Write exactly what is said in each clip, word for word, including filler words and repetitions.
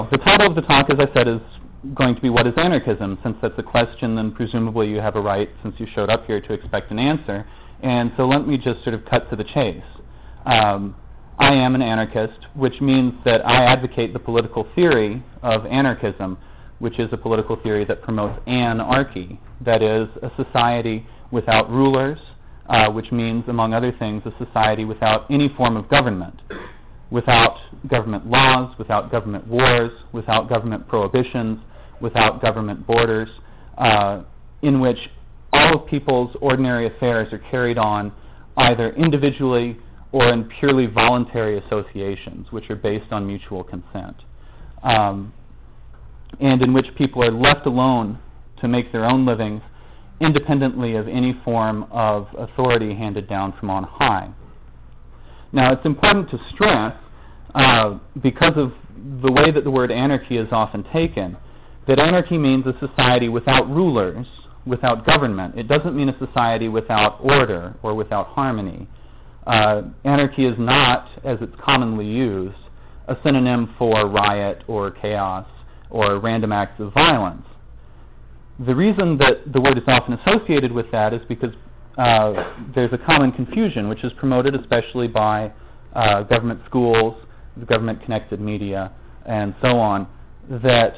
So the title of the talk, as I said, is going to be What is Anarchism? Since that's a question, then presumably you have a right, since you showed up here, to expect an answer. And so let me just sort of cut to the chase. Um, I am an anarchist, which means that I advocate the political theory of anarchism, which is a political theory that promotes anarchy, that is, a society without rulers, uh, which means, among other things, a society without any form of government, without government laws, without government wars, without government prohibitions, without government borders, uh, in which all of people's ordinary affairs are carried on either individually or in purely voluntary associations, which are based on mutual consent, um, and in which people are left alone to make their own livings independently of any form of authority handed down from on high. Now, it's important to stress, uh, because of the way that the word anarchy is often taken, that anarchy means a society without rulers, without government. It doesn't mean a society without order or without harmony. Uh, anarchy is not, as it's commonly used, a synonym for riot or chaos or random acts of violence. The reason that the word is often associated with that is because uh, there's a common confusion, which is promoted especially by uh, government schools, government-connected media, and so on, that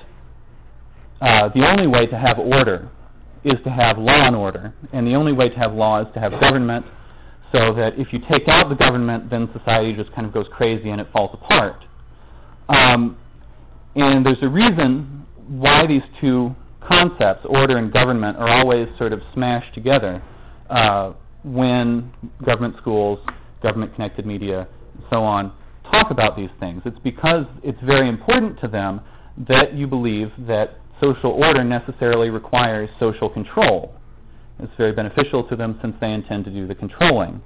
uh, the only way to have order is to have law and order, and the only way to have law is to have government, so that if you take out the government, then society just kind of goes crazy and it falls apart. Um, and there's a reason why these two concepts, order and government, are always sort of smashed together uh, when government schools, government-connected media, and so on, talk about these things. It's because it's very important to them that you believe that social order necessarily requires social control. It's very beneficial to them since they intend to do the controlling.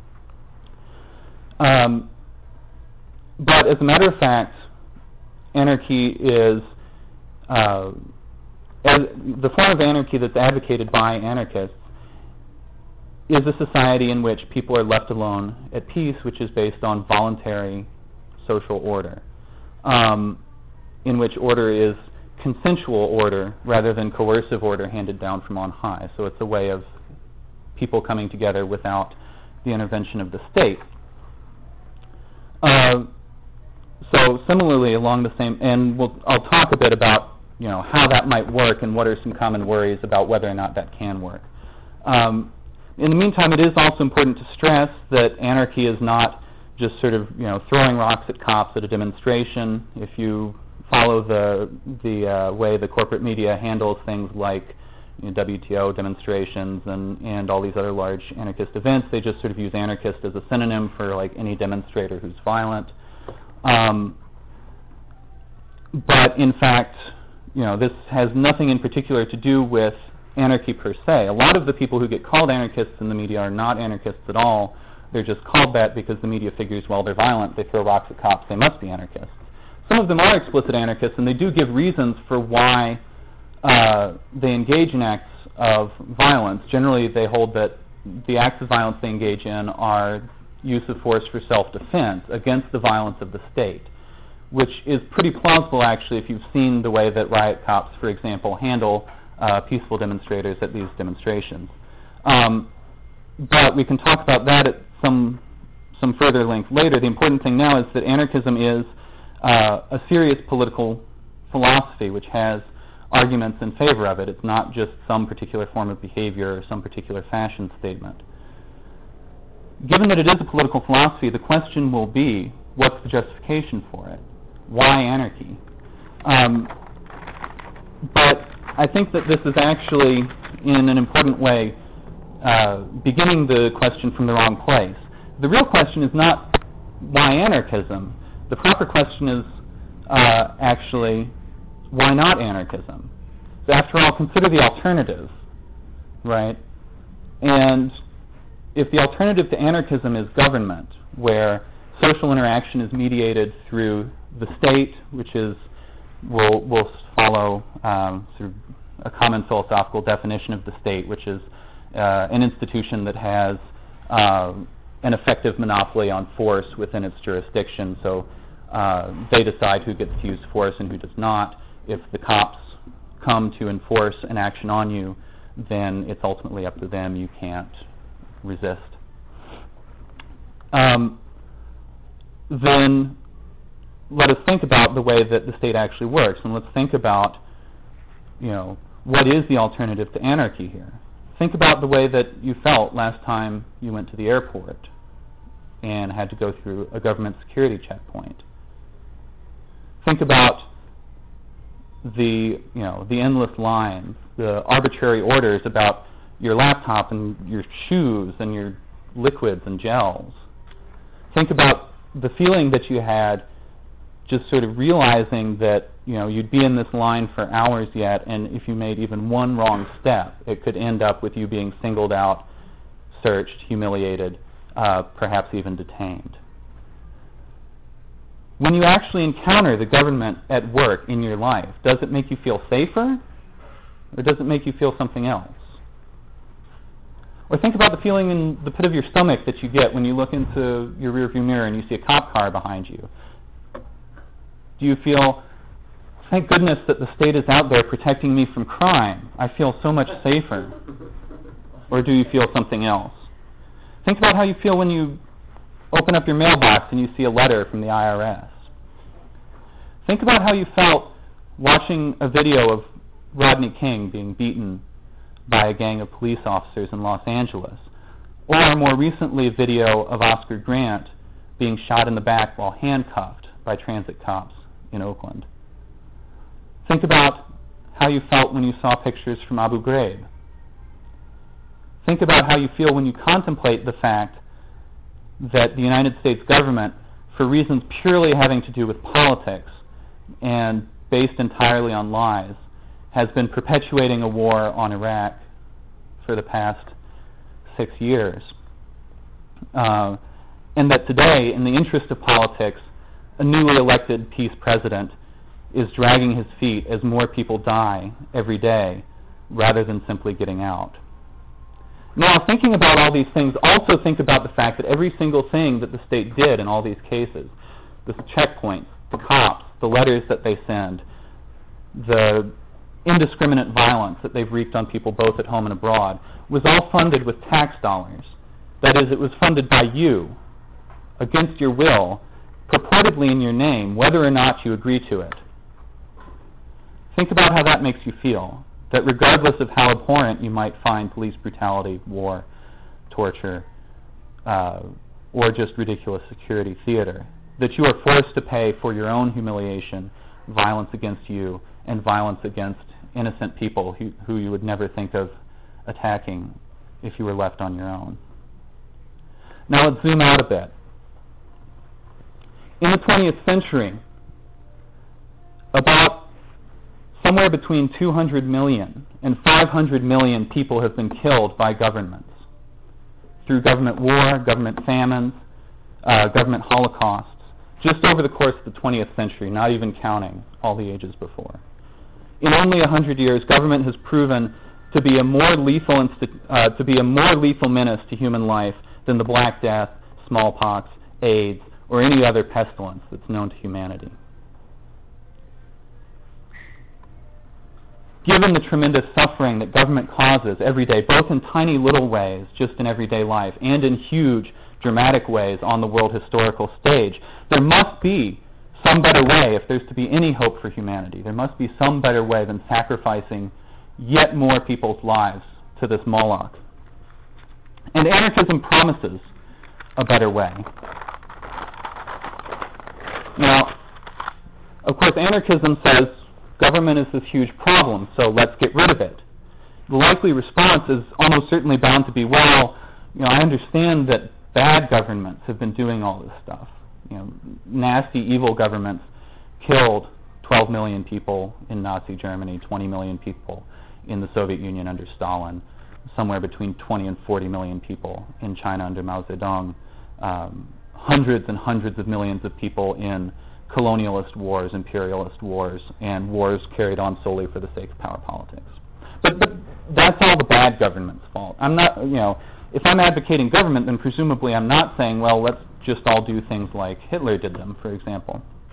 Um, but as a matter of fact, anarchy is, uh, as the form of anarchy that's advocated by anarchists is a society in which people are left alone at peace, which is based on voluntary social order, um, in which order is consensual order rather than coercive order handed down from on high. So it's a way of people coming together without the intervention of the state. Uh, so similarly, along the same, and we'll, I'll talk a bit about you know how that might work and what are some common worries about whether or not that can work. Um, in the meantime, it is also important to stress that anarchy is not just sort of you know throwing rocks at cops at a demonstration. If you follow the the uh, way the corporate media handles things like you know, W T O demonstrations and, and all these other large anarchist events, they just sort of use anarchist as a synonym for like any demonstrator who's violent. Um, but in fact, you know, this has nothing in particular to do with anarchy per se. A lot of the people who get called anarchists in the media are not anarchists at all. They're just called that because the media figures, well, they're violent, they throw rocks at cops, they must be anarchists. Some of them are explicit anarchists, and they do give reasons for why uh, they engage in acts of violence. Generally, they hold that the acts of violence they engage in are use of force for self-defense against the violence of the state, which is pretty plausible, actually, if you've seen the way that riot cops, for example, handle uh, peaceful demonstrators at these demonstrations. Um, but we can talk about that at some, some further length later. The important thing now is that anarchism is Uh, a serious political philosophy which has arguments in favor of it. It's not just some particular form of behavior or some particular fashion statement. Given that it is a political philosophy, the question will be, what's the justification for it? Why anarchy? Um, but I think that this is actually, in an important way, uh, beginning the question from the wrong place. The real question is not why anarchism. The proper question is uh, actually, why not anarchism? So after all, consider the alternative, right? And if the alternative to anarchism is government, where social interaction is mediated through the state, which is, we'll, we'll follow um, sort of a common philosophical definition of the state, which is uh, an institution that has uh, an effective monopoly on force within its jurisdiction. So Uh, they decide who gets to use force and who does not. If the cops come to enforce an action on you, then it's ultimately up to them. You can't resist. Um, then let us think about the way that the state actually works, and let's think about, you know, what is the alternative to anarchy here? Think about the way that you felt last time you went to the airport and had to go through a government security checkpoint. Think about the, you know, the endless lines, the arbitrary orders about your laptop and your shoes and your liquids and gels. Think about the feeling that you had just sort of realizing that, you know, you'd be in this line for hours yet, and if you made even one wrong step, it could end up with you being singled out, searched, humiliated, uh, perhaps even detained. When you actually encounter the government at work in your life, does it make you feel safer, or does it make you feel something else? Or think about the feeling in the pit of your stomach that you get when you look into your rearview mirror and you see a cop car behind you. Do you feel, thank goodness that the state is out there protecting me from crime. I feel so much safer. Or do you feel something else? Think about how you feel when you open up your mailbox and you see a letter from the I R S. Think about how you felt watching a video of Rodney King being beaten by a gang of police officers in Los Angeles, or more recently a video of Oscar Grant being shot in the back while handcuffed by transit cops in Oakland. Think about how you felt when you saw pictures from Abu Ghraib. Think about how you feel when you contemplate the fact that the United States government, for reasons purely having to do with politics and based entirely on lies, has been perpetuating a war on Iraq for the past six years. Uh, and that today, in the interest of politics, a newly elected peace president is dragging his feet as more people die every day rather than simply getting out. Now, thinking about all these things, also think about the fact that every single thing that the state did in all these cases, the checkpoints, the cops, the letters that they send, the indiscriminate violence that they've wreaked on people both at home and abroad, was all funded with tax dollars. That is, it was funded by you, against your will, purportedly in your name, whether or not you agree to it. Think about how that makes you feel, that regardless of how abhorrent you might find police brutality, war, torture, uh, or just ridiculous security theater, that you are forced to pay for your own humiliation, violence against you, and violence against innocent people who, who you would never think of attacking if you were left on your own. Now let's zoom out a bit. In the twentieth century, about somewhere between two hundred million and five hundred million people have been killed by governments through government war, government famines, uh, government holocausts, just over the course of the twentieth century, not even counting all the ages before. In only one hundred years, government has proven to be a more lethal insti- uh, to be a more lethal menace to human life than the Black Death, smallpox, AIDS, or any other pestilence that's known to humanity. Given the tremendous suffering that government causes every day, both in tiny little ways, just in everyday life, and in huge, dramatic ways on the world historical stage, there must be some better way, if there's to be any hope for humanity. There must be some better way than sacrificing yet more people's lives to this Moloch. And anarchism promises a better way. Now, of course, anarchism says government is this huge problem, so let's get rid of it. The likely response is almost certainly bound to be, well, you know, I understand that bad governments have been doing all this stuff. You know, nasty, evil governments killed twelve million people in Nazi Germany, twenty million people in the Soviet Union under Stalin, somewhere between twenty and forty million people in China under Mao Zedong, um, hundreds and hundreds of millions of people in colonialist wars, imperialist wars, and wars carried on solely for the sake of power politics. But, but that's all the bad government's fault. I'm not, you know, if I'm advocating government, then presumably I'm not saying, well, let's just all do things like Hitler did them, for example.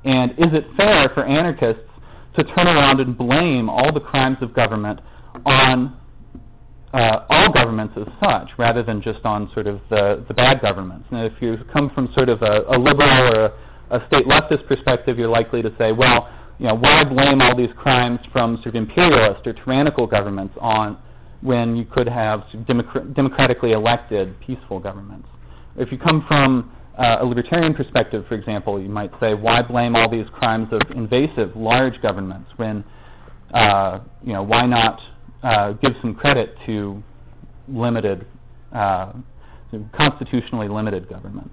And is it fair for anarchists to turn around and blame all the crimes of government on uh, all governments as such, rather than just on sort of the, the bad governments? And if you come from sort of a, a liberal or a, a state leftist perspective, you're likely to say, well, you know, why blame all these crimes from sort of imperialist or tyrannical governments on when you could have sort of democr- democratically elected peaceful governments? If you come from uh, a libertarian perspective, for example, you might say, why blame all these crimes of invasive, large governments when, uh, you know, why not uh, give some credit to limited, uh, constitutionally limited governments?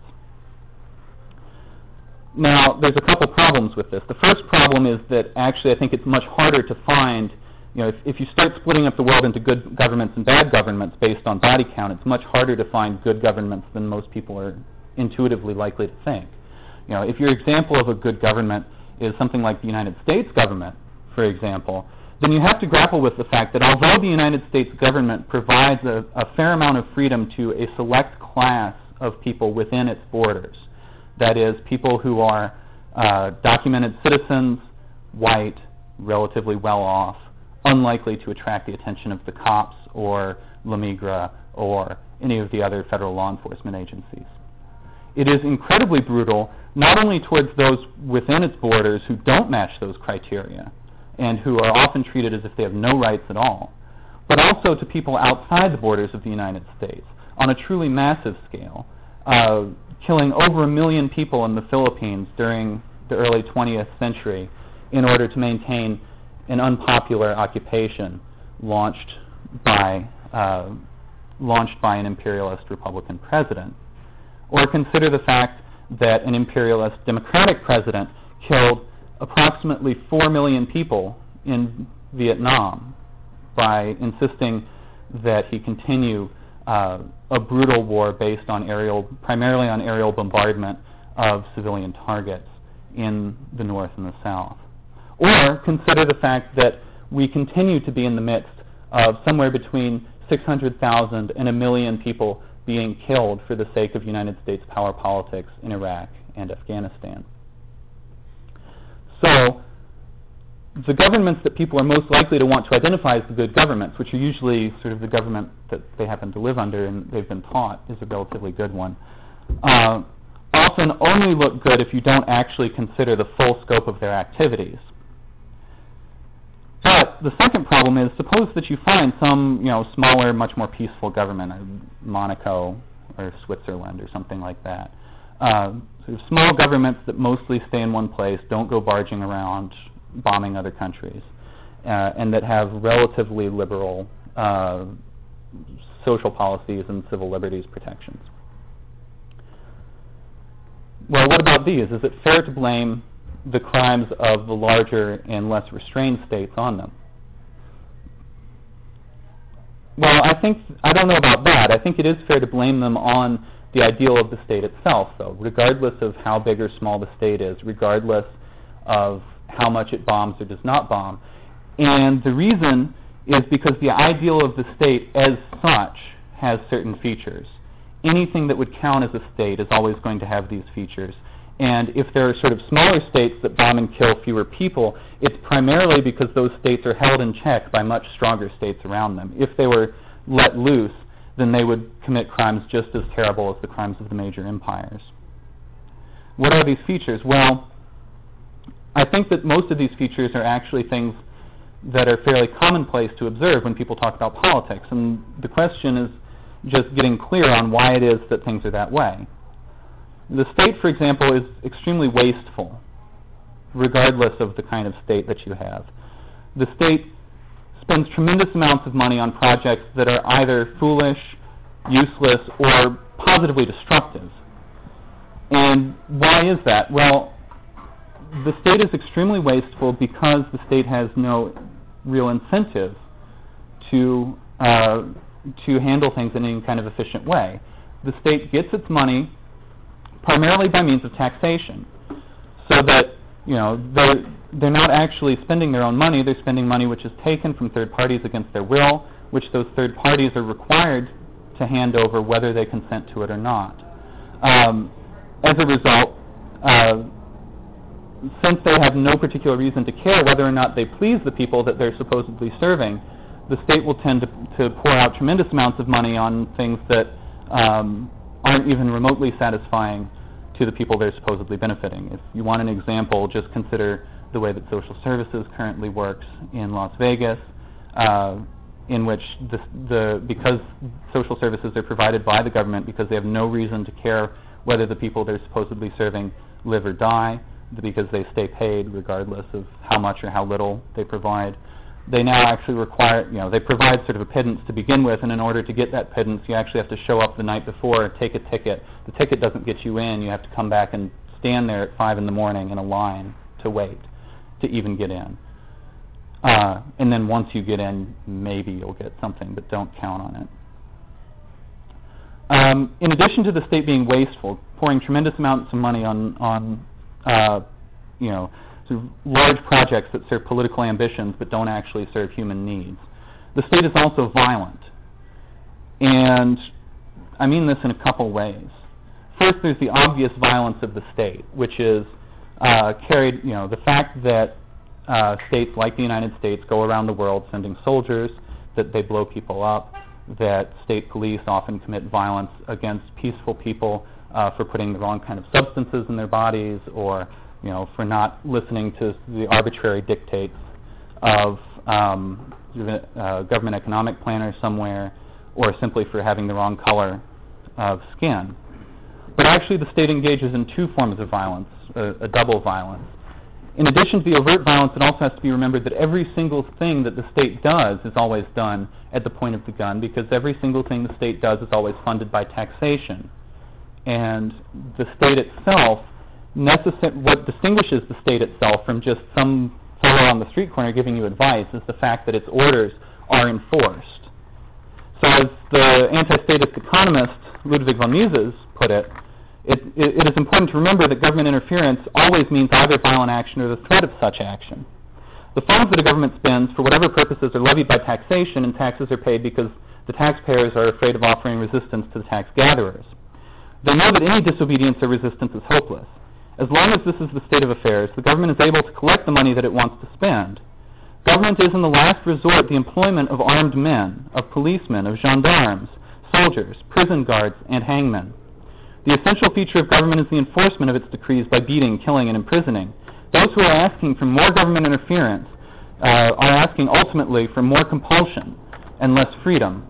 Now, there's a couple problems with this. The first problem is that actually I think it's much harder to find, you know, if, if you start splitting up the world into good governments and bad governments based on body count, it's much harder to find good governments than most people are intuitively likely to think. You know, if your example of a good government is something like the United States government, for example, then you have to grapple with the fact that although the United States government provides a, a fair amount of freedom to a select class of people within its borders, that is, people who are uh, documented citizens, white, relatively well off, unlikely to attract the attention of the cops or La Migra or any of the other federal law enforcement agencies. It is incredibly brutal, not only towards those within its borders who don't match those criteria and who are often treated as if they have no rights at all, but also to people outside the borders of the United States on a truly massive scale, uh, killing over a million people in the Philippines during the early twentieth century in order to maintain an unpopular occupation launched by, uh, launched by an imperialist Republican president. Or consider the fact that an imperialist Democratic president killed approximately four million people in Vietnam by insisting that he continue uh, a brutal war based on aerial, primarily on aerial bombardment of civilian targets in the North and the South. Or consider the fact that we continue to be in the midst of somewhere between six hundred thousand and a million people being killed for the sake of United States power politics in Iraq and Afghanistan. So the governments that people are most likely to want to identify as the good governments, which are usually sort of the government that they happen to live under and they've been taught is a relatively good one, uh, often only look good if you don't actually consider the full scope of their activities. But the second problem is, suppose that you find some, you know, smaller, much more peaceful government, uh, Monaco or Switzerland or something like that. Uh, sort of small governments that mostly stay in one place, don't go barging around, bombing other countries, uh, and that have relatively liberal uh, social policies and civil liberties protections. Well, what about these? Is it fair to blame the crimes of the larger and less restrained states on them? Well, I think, I don't know about that. I think it is fair to blame them on the ideal of the state itself, though, regardless of how big or small the state is, regardless of how much it bombs or does not bomb. And the reason is because the ideal of the state as such has certain features. Anything that would count as a state is always going to have these features. And if there are sort of smaller states that bomb and kill fewer people, it's primarily because those states are held in check by much stronger states around them. If they were let loose, then they would commit crimes just as terrible as the crimes of the major empires. What are these features? Well, I think that most of these features are actually things that are fairly commonplace to observe when people talk about politics. And the question is just getting clear on why it is that things are that way. The state, for example, is extremely wasteful, regardless of the kind of state that you have. The state spends tremendous amounts of money on projects that are either foolish, useless, or positively destructive. And why is that? Well, the state is extremely wasteful because the state has no real incentive to, uh, to handle things in any kind of efficient way. The state gets its money primarily by means of taxation, so that, you know, they're, they're not actually spending their own money, they're spending money which is taken from third parties against their will, which those third parties are required to hand over whether they consent to it or not. Um, as a result, uh, since they have no particular reason to care whether or not they please the people that they're supposedly serving, the state will tend to, to pour out tremendous amounts of money on things that um, aren't even remotely satisfying to the people they're supposedly benefiting. If you want an example, just consider the way that social services currently works in Las Vegas, uh, in which the, the because social services are provided by the government because they have no reason to care whether the people they're supposedly serving live or die, because they stay paid regardless of how much or how little they provide. They now actually require, you know, they provide sort of a pittance to begin with, and in order to get that pittance, you actually have to show up the night before, take a ticket. The ticket doesn't get you in. You have to come back and stand there at five in the morning in a line to wait to even get in. Uh, and then once you get in, maybe you'll get something, but don't count on it. Um, in addition to the state being wasteful, pouring tremendous amounts of money on, on uh, you know, sort of large projects that serve political ambitions but don't actually serve human needs, the state is also violent. And I mean this in a couple ways. First, there's the obvious violence of the state, which is uh, carried, you know, the fact that uh, states like the United States go around the world sending soldiers, that they blow people up, that state police often commit violence against peaceful people uh, for putting the wrong kind of substances in their bodies, or you know, for not listening to the arbitrary dictates of um, a government economic planner somewhere, or simply for having the wrong color of skin. But actually the state engages in two forms of violence, a, a double violence. In addition to the overt violence, it also has to be remembered that every single thing that the state does is always done at the point of the gun, because every single thing the state does is always funded by taxation. And the state itself, necessar- what distinguishes the state itself from just some fellow on the street corner giving you advice is the fact that its orders are enforced. So as the anti-statist economist Ludwig von Mises put it, It, it, it is important to remember that government interference always means either violent action or the threat of such action. The funds that a government spends for whatever purposes are levied by taxation, and taxes are paid because the taxpayers are afraid of offering resistance to the tax gatherers. They know that any disobedience or resistance is hopeless. As long as this is the state of affairs, the government is able to collect the money that it wants to spend. Government is in the last resort the employment of armed men, of policemen, of gendarmes, soldiers, prison guards, and hangmen. The essential feature of government is the enforcement of its decrees by beating, killing, and imprisoning. Those who are asking for more government interference uh, are asking ultimately for more compulsion and less freedom.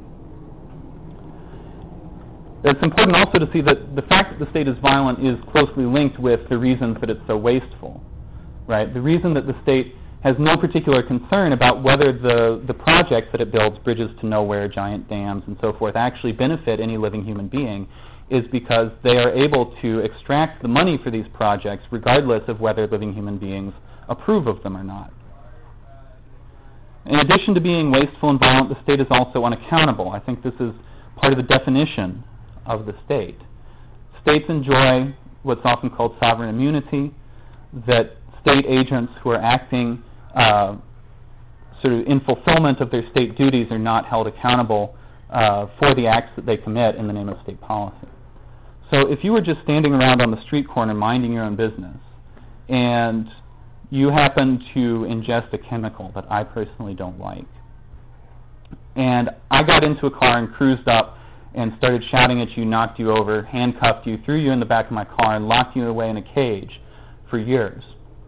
It's important also to see that the fact that the state is violent is closely linked with the reasons that it's so wasteful, right? The reason that the state has no particular concern about whether the, the projects that it builds, bridges to nowhere, giant dams, and so forth, actually benefit any living human being is because they are able to extract the money for these projects regardless of whether living human beings approve of them or not. In addition to being wasteful and violent, the state is also unaccountable. I think this is part of the definition of the state. States enjoy what's often called sovereign immunity, that state agents who are acting uh, sort of in fulfillment of their state duties are not held accountable uh, for the acts that they commit in the name of state policy. So if you were just standing around on the street corner minding your own business, and you happen to ingest a chemical that I personally don't like, and I got into a car and cruised up and started shouting at you, knocked you over, handcuffed you, threw you in the back of my car, and locked you away in a cage for years,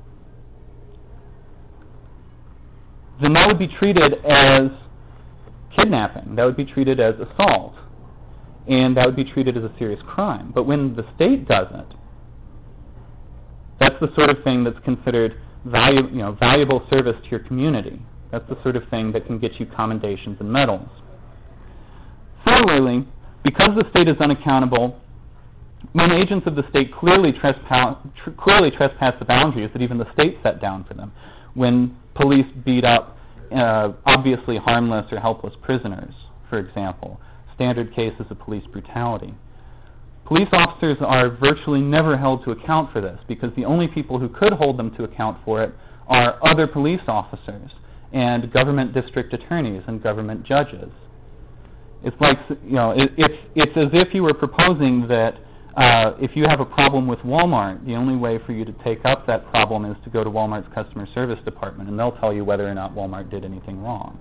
then that would be treated as kidnapping. That would be treated as assault. And that would be treated as a serious crime. But when the state does it, that's the sort of thing that's considered valu- you know, valuable service to your community. That's the sort of thing that can get you commendations and medals. Similarly, because the state is unaccountable, when agents of the state clearly trespass, tr- clearly trespass the boundaries that even the state set down for them, when police beat up uh, obviously harmless or helpless prisoners, for example, standard cases of police brutality. Police officers are virtually never held to account for this because the only people who could hold them to account for it are other police officers and government district attorneys and government judges. It's like, you know, it, it's, it's as if you were proposing that Uh, if you have a problem with Walmart, the only way for you to take up that problem is to go to Walmart's customer service department, and they'll tell you whether or not Walmart did anything wrong.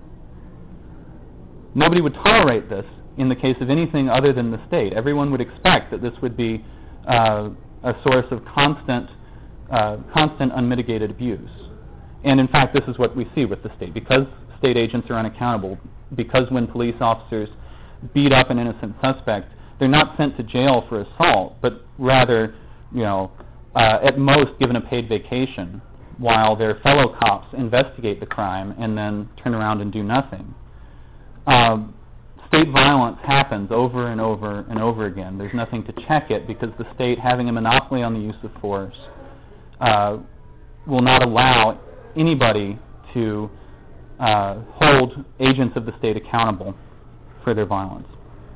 Nobody would tolerate this in the case of anything other than the state. Everyone would expect that this would be uh, a source of constant, uh, constant unmitigated abuse. And in fact, this is what we see with the state. Because state agents are unaccountable, because when police officers beat up an innocent suspect, they're not sent to jail for assault, but rather, you know, uh, at most given a paid vacation while their fellow cops investigate the crime and then turn around and do nothing. Um, state violence happens over and over and over again. There's nothing to check it because the state, having a monopoly on the use of force, uh, will not allow anybody to uh, hold agents of the state accountable for their violence.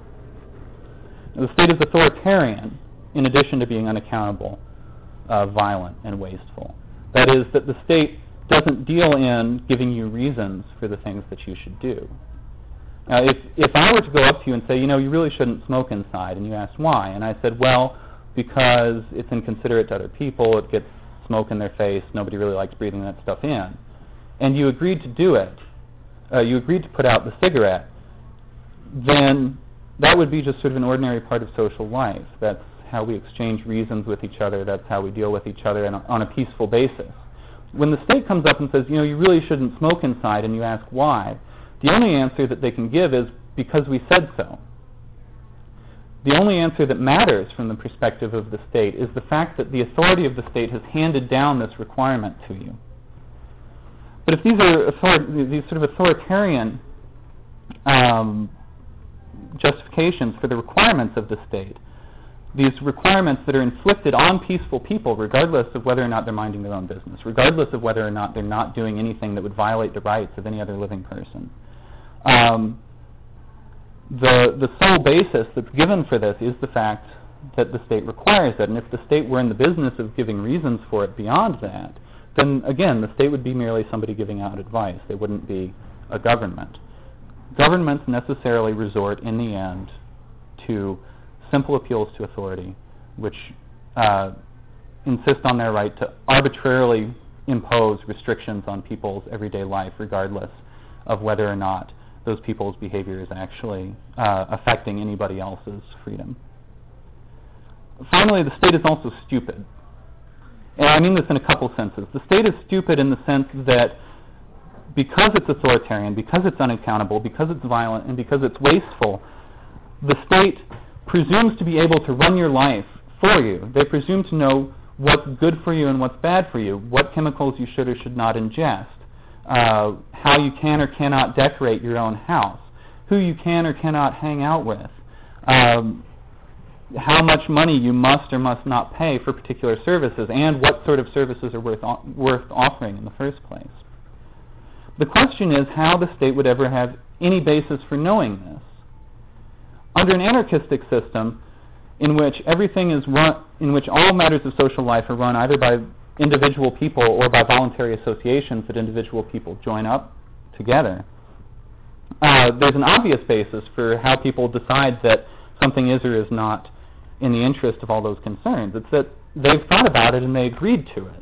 Now, the state is authoritarian in addition to being unaccountable, uh, violent, and wasteful. That is, that the state doesn't deal in giving you reasons for the things that you should do. Now, if, if I were to go up to you and say, you know, you really shouldn't smoke inside, and you asked why, and I said, well, because it's inconsiderate to other people, it gets smoke in their face, nobody really likes breathing that stuff in, and you agreed to do it, uh, you agreed to put out the cigarette, then that would be just sort of an ordinary part of social life. That's how we exchange reasons with each other, that's how we deal with each other on a, on a peaceful basis. When the state comes up and says, you know, you really shouldn't smoke inside, and you ask why, the only answer that they can give is because we said so. The only answer that matters from the perspective of the state is the fact that the authority of the state has handed down this requirement to you. But if these are author- these sort of authoritarian um, justifications for the requirements of the state, these requirements that are inflicted on peaceful people regardless of whether or not they're minding their own business, regardless of whether or not they're not doing anything that would violate the rights of any other living person, Um, the, the sole basis that's given for this is the fact that the state requires it. And if the state were in the business of giving reasons for it beyond that, then again, the state would be merely somebody giving out advice. They wouldn't be a government. Governments necessarily resort in the end to simple appeals to authority, which uh, insist on their right to arbitrarily impose restrictions on people's everyday life, regardless of whether or not those people's behavior is actually uh, affecting anybody else's freedom. Finally, the state is also stupid. And I mean this in a couple senses. The state is stupid in the sense that because it's authoritarian, because it's unaccountable, because it's violent, and because it's wasteful, the state presumes to be able to run your life for you. They presume to know what's good for you and what's bad for you, what chemicals you should or should not ingest, Uh, how you can or cannot decorate your own house, who you can or cannot hang out with, um, how much money you must or must not pay for particular services, and what sort of services are worth, o- worth offering in the first place. The question is how the state would ever have any basis for knowing this. Under an anarchistic system in which everything is run, in which all matters of social life are run either by individual people or by voluntary associations that individual people join up together, uh, there's an obvious basis for how people decide that something is or is not in the interest of all those concerns. It's that they've thought about it and they agreed to it.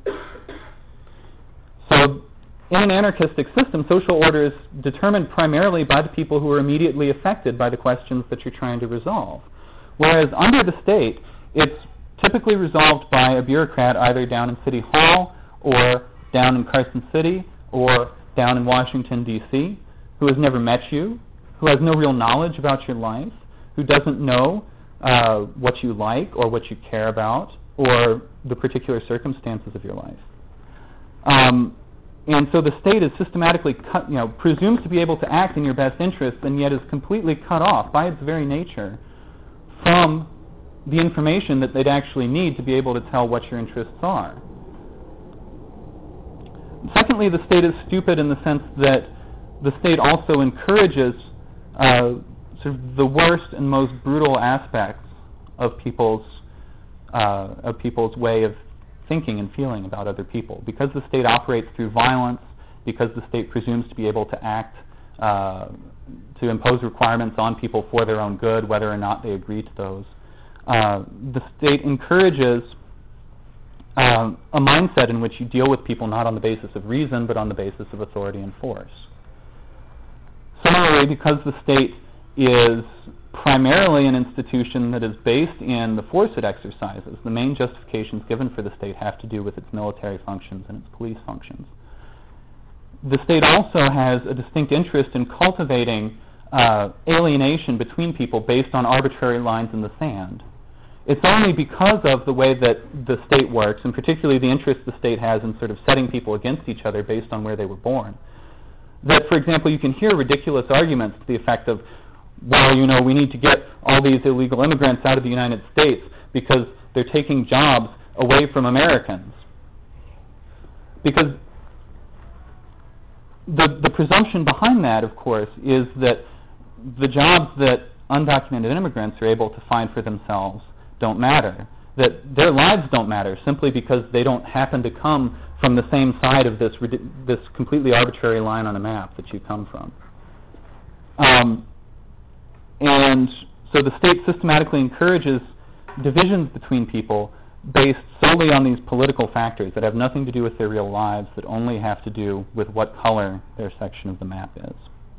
So in an anarchistic system, social order is determined primarily by the people who are immediately affected by the questions that you're trying to resolve. Whereas under the state, it's typically resolved by a bureaucrat either down in City Hall or down in Carson City or down in Washington, D C, who has never met you, who has no real knowledge about your life, who doesn't know uh, what you like or what you care about or the particular circumstances of your life. Um, and so the state is systematically cut, you know, presumes to be able to act in your best interests and yet is completely cut off by its very nature from the information that they'd actually need to be able to tell what your interests are. Secondly, the state is stupid in the sense that the state also encourages uh, sort of the worst and most brutal aspects of people's uh, of people's way of thinking and feeling about other people. Because the state operates through violence, because the state presumes to be able to act, uh, to impose requirements on people for their own good, whether or not they agree to those, Uh, the state encourages uh, a mindset in which you deal with people not on the basis of reason, but on the basis of authority and force. Similarly, because the state is primarily an institution that is based in the force it exercises, the main justifications given for the state have to do with its military functions and its police functions. The state also has a distinct interest in cultivating uh, alienation between people based on arbitrary lines in the sand. It's only because of the way that the state works, and particularly the interest the state has in sort of setting people against each other based on where they were born, that, for example, you can hear ridiculous arguments to the effect of, well, you know, we need to get all these illegal immigrants out of the United States because they're taking jobs away from Americans. Because the, the presumption behind that, of course, is that the jobs that undocumented immigrants are able to find for themselves don't matter, that their lives don't matter simply because they don't happen to come from the same side of this, this completely arbitrary line on a map that you come from. Um, and so the state systematically encourages divisions between people based solely on these political factors that have nothing to do with their real lives, that only have to do with what color their section of the map is.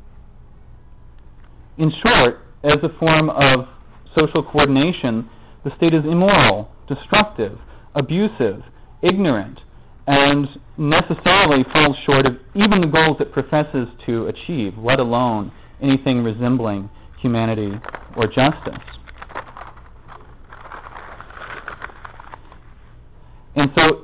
In short, as a form of social coordination, the state is immoral, destructive, abusive, ignorant, and necessarily falls short of even the goals it professes to achieve, let alone anything resembling humanity or justice. And so,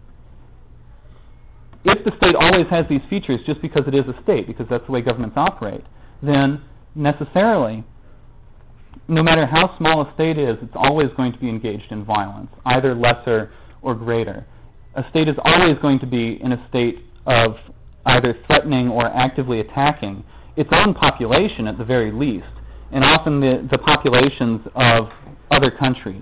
if the state always has these features just because it is a state, because that's the way governments operate, then necessarily, no matter how small a state is, it's always going to be engaged in violence, either lesser or greater. A state is always going to be in a state of either threatening or actively attacking its own population at the very least, and often the, the populations of other countries.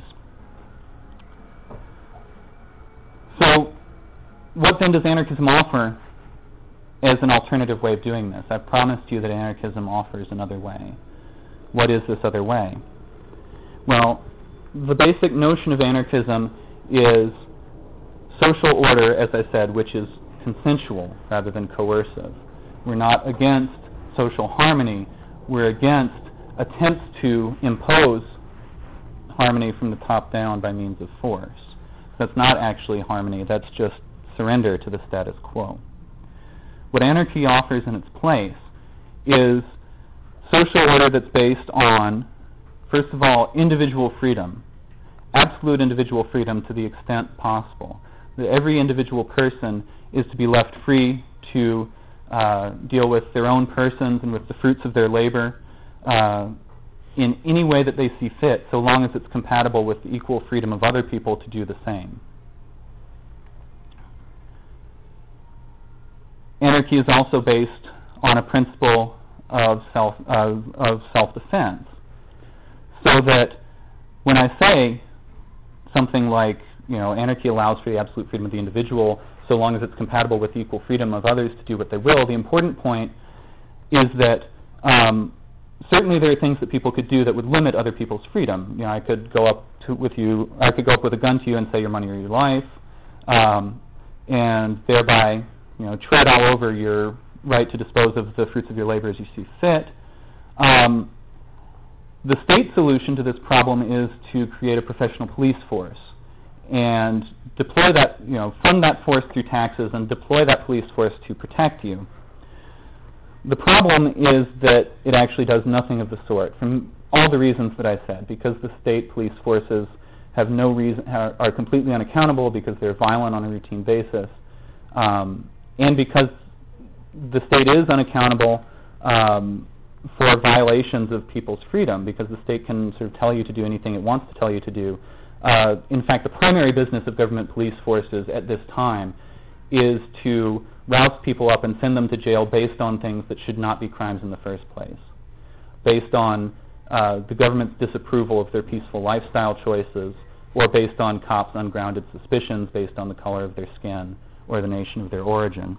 So, what then does anarchism offer as an alternative way of doing this? I've promised you that anarchism offers another way. What is this other way? Well, the basic notion of anarchism is social order, as I said, which is consensual rather than coercive. We're not against social harmony. We're against attempts to impose harmony from the top down by means of force. That's not actually harmony. That's just surrender to the status quo. What anarchy offers in its place is social order that's based on, first of all, individual freedom, absolute individual freedom to the extent possible. That every individual person is to be left free to uh, deal with their own persons and with the fruits of their labor uh, in any way that they see fit, so long as it's compatible with the equal freedom of other people to do the same. Anarchy is also based on a principle of self of, of self-defense, so that when I say something like, you know, anarchy allows for the absolute freedom of the individual so long as it's compatible with the equal freedom of others to do what they will, the important point is that um, certainly there are things that people could do that would limit other people's freedom. You know, I could go up to, with you, I could go up with a gun to you and say your money or your life, um, and thereby, you know, tread all over your right to dispose of the fruits of your labor as you see fit. Um, the state solution to this problem is to create a professional police force and deploy that, you know, fund that force through taxes and deploy that police force to protect you. The problem is that it actually does nothing of the sort, from all the reasons that I said, because the state police forces have no reason, are completely unaccountable, because they're violent on a routine basis, um, and because the state is unaccountable um, for violations of people's freedom, because the state can sort of tell you to do anything it wants to tell you to do. Uh, in fact, the primary business of government police forces at this time is to rouse people up and send them to jail based on things that should not be crimes in the first place, based on uh, the government's disapproval of their peaceful lifestyle choices, or based on cops' ungrounded suspicions based on the color of their skin or the nation of their origin.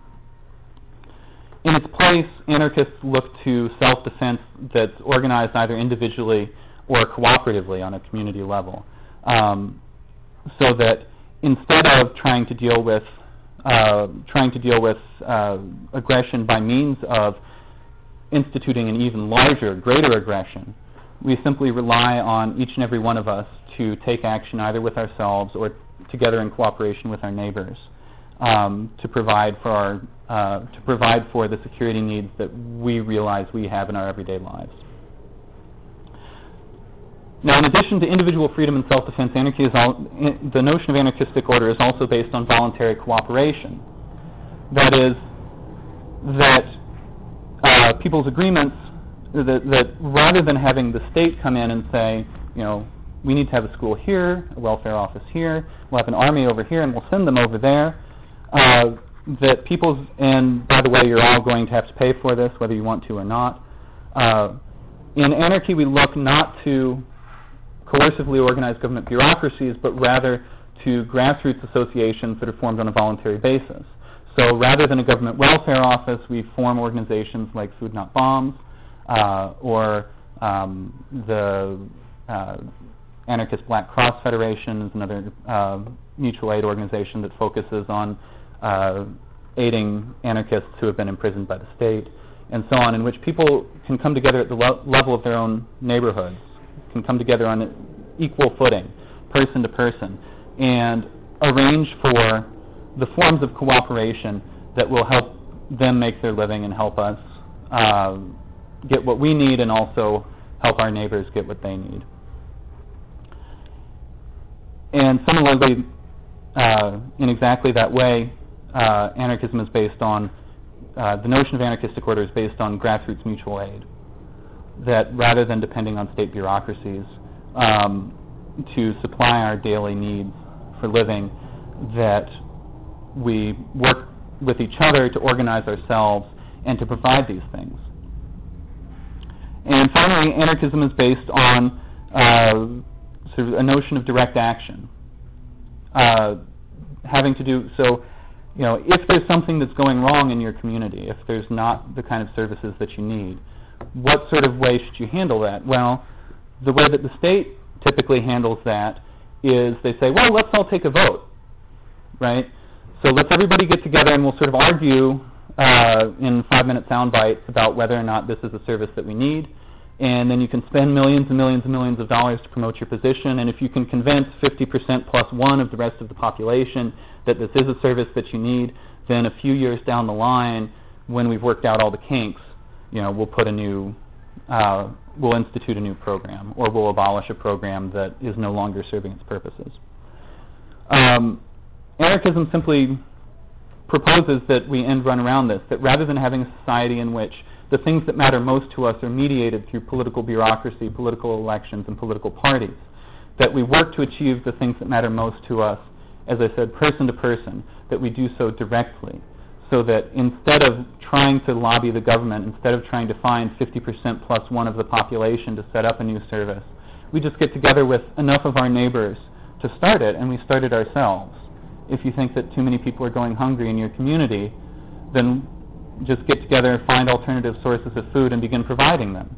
In its place, anarchists look to self-defense that's organized either individually or cooperatively on a community level. Um, so that instead of trying to deal with uh, trying to deal with uh, aggression by means of instituting an even larger, greater aggression, we simply rely on each and every one of us to take action either with ourselves or together in cooperation with our neighbors um, to provide for our uh, to provide for the security needs that we realize we have in our everyday lives. Now, in addition to individual freedom and self-defense, anarchy is all, the notion of anarchistic order is also based on voluntary cooperation. That is, that uh, people's agreements, that, that rather than having the state come in and say, you know, we need to have a school here, a welfare office here, we'll have an army over here, and we'll send them over there, uh, that people's, and by the way, you're all going to have to pay for this, whether you want to or not. Uh, in anarchy, we look not to coercively organized government bureaucracies, but rather to grassroots associations that are formed on a voluntary basis. So rather than a government welfare office, we form organizations like Food Not Bombs, uh, or um, the uh, Anarchist Black Cross Federation is another uh, mutual aid organization that focuses on uh, aiding anarchists who have been imprisoned by the state, and so on, in which people can come together at the le- level of their own neighborhoods, can come together on an equal footing, person to person, and arrange for the forms of cooperation that will help them make their living and help us uh, get what we need and also help our neighbors get what they need. And similarly, uh, in exactly that way, uh, anarchism is based on, uh, the notion of anarchistic order is based on grassroots mutual aid. That rather than depending on state bureaucracies um, to supply our daily needs for living, that we work with each other to organize ourselves and to provide these things. And finally, anarchism is based on uh, sort of a notion of direct action, uh, having to do so. You know, if there's something that's going wrong in your community, if there's not the kind of services that you need, what sort of way should you handle that? Well, the way that the state typically handles that is they say, well, let's all take a vote, right? So let's everybody get together and we'll sort of argue uh, in five-minute sound bites about whether or not this is a service that we need, and then you can spend millions and millions and millions of dollars to promote your position, and if you can convince fifty percent plus one of the rest of the population that this is a service that you need, then a few years down the line, when we've worked out all the kinks, you know, we'll put a new, uh, we'll institute a new program, or we'll abolish a program that is no longer serving its purposes. Um, anarchism simply proposes that we end run around this, that rather than having a society in which the things that matter most to us are mediated through political bureaucracy, political elections, and political parties, that we work to achieve the things that matter most to us, as I said, person to person, that we do so directly, so that instead of trying to lobby the government, instead of trying to find fifty percent plus one of the population to set up a new service, we just get together with enough of our neighbors to start it, and we start it ourselves. If you think that too many people are going hungry in your community, then just get together, find alternative sources of food, and begin providing them.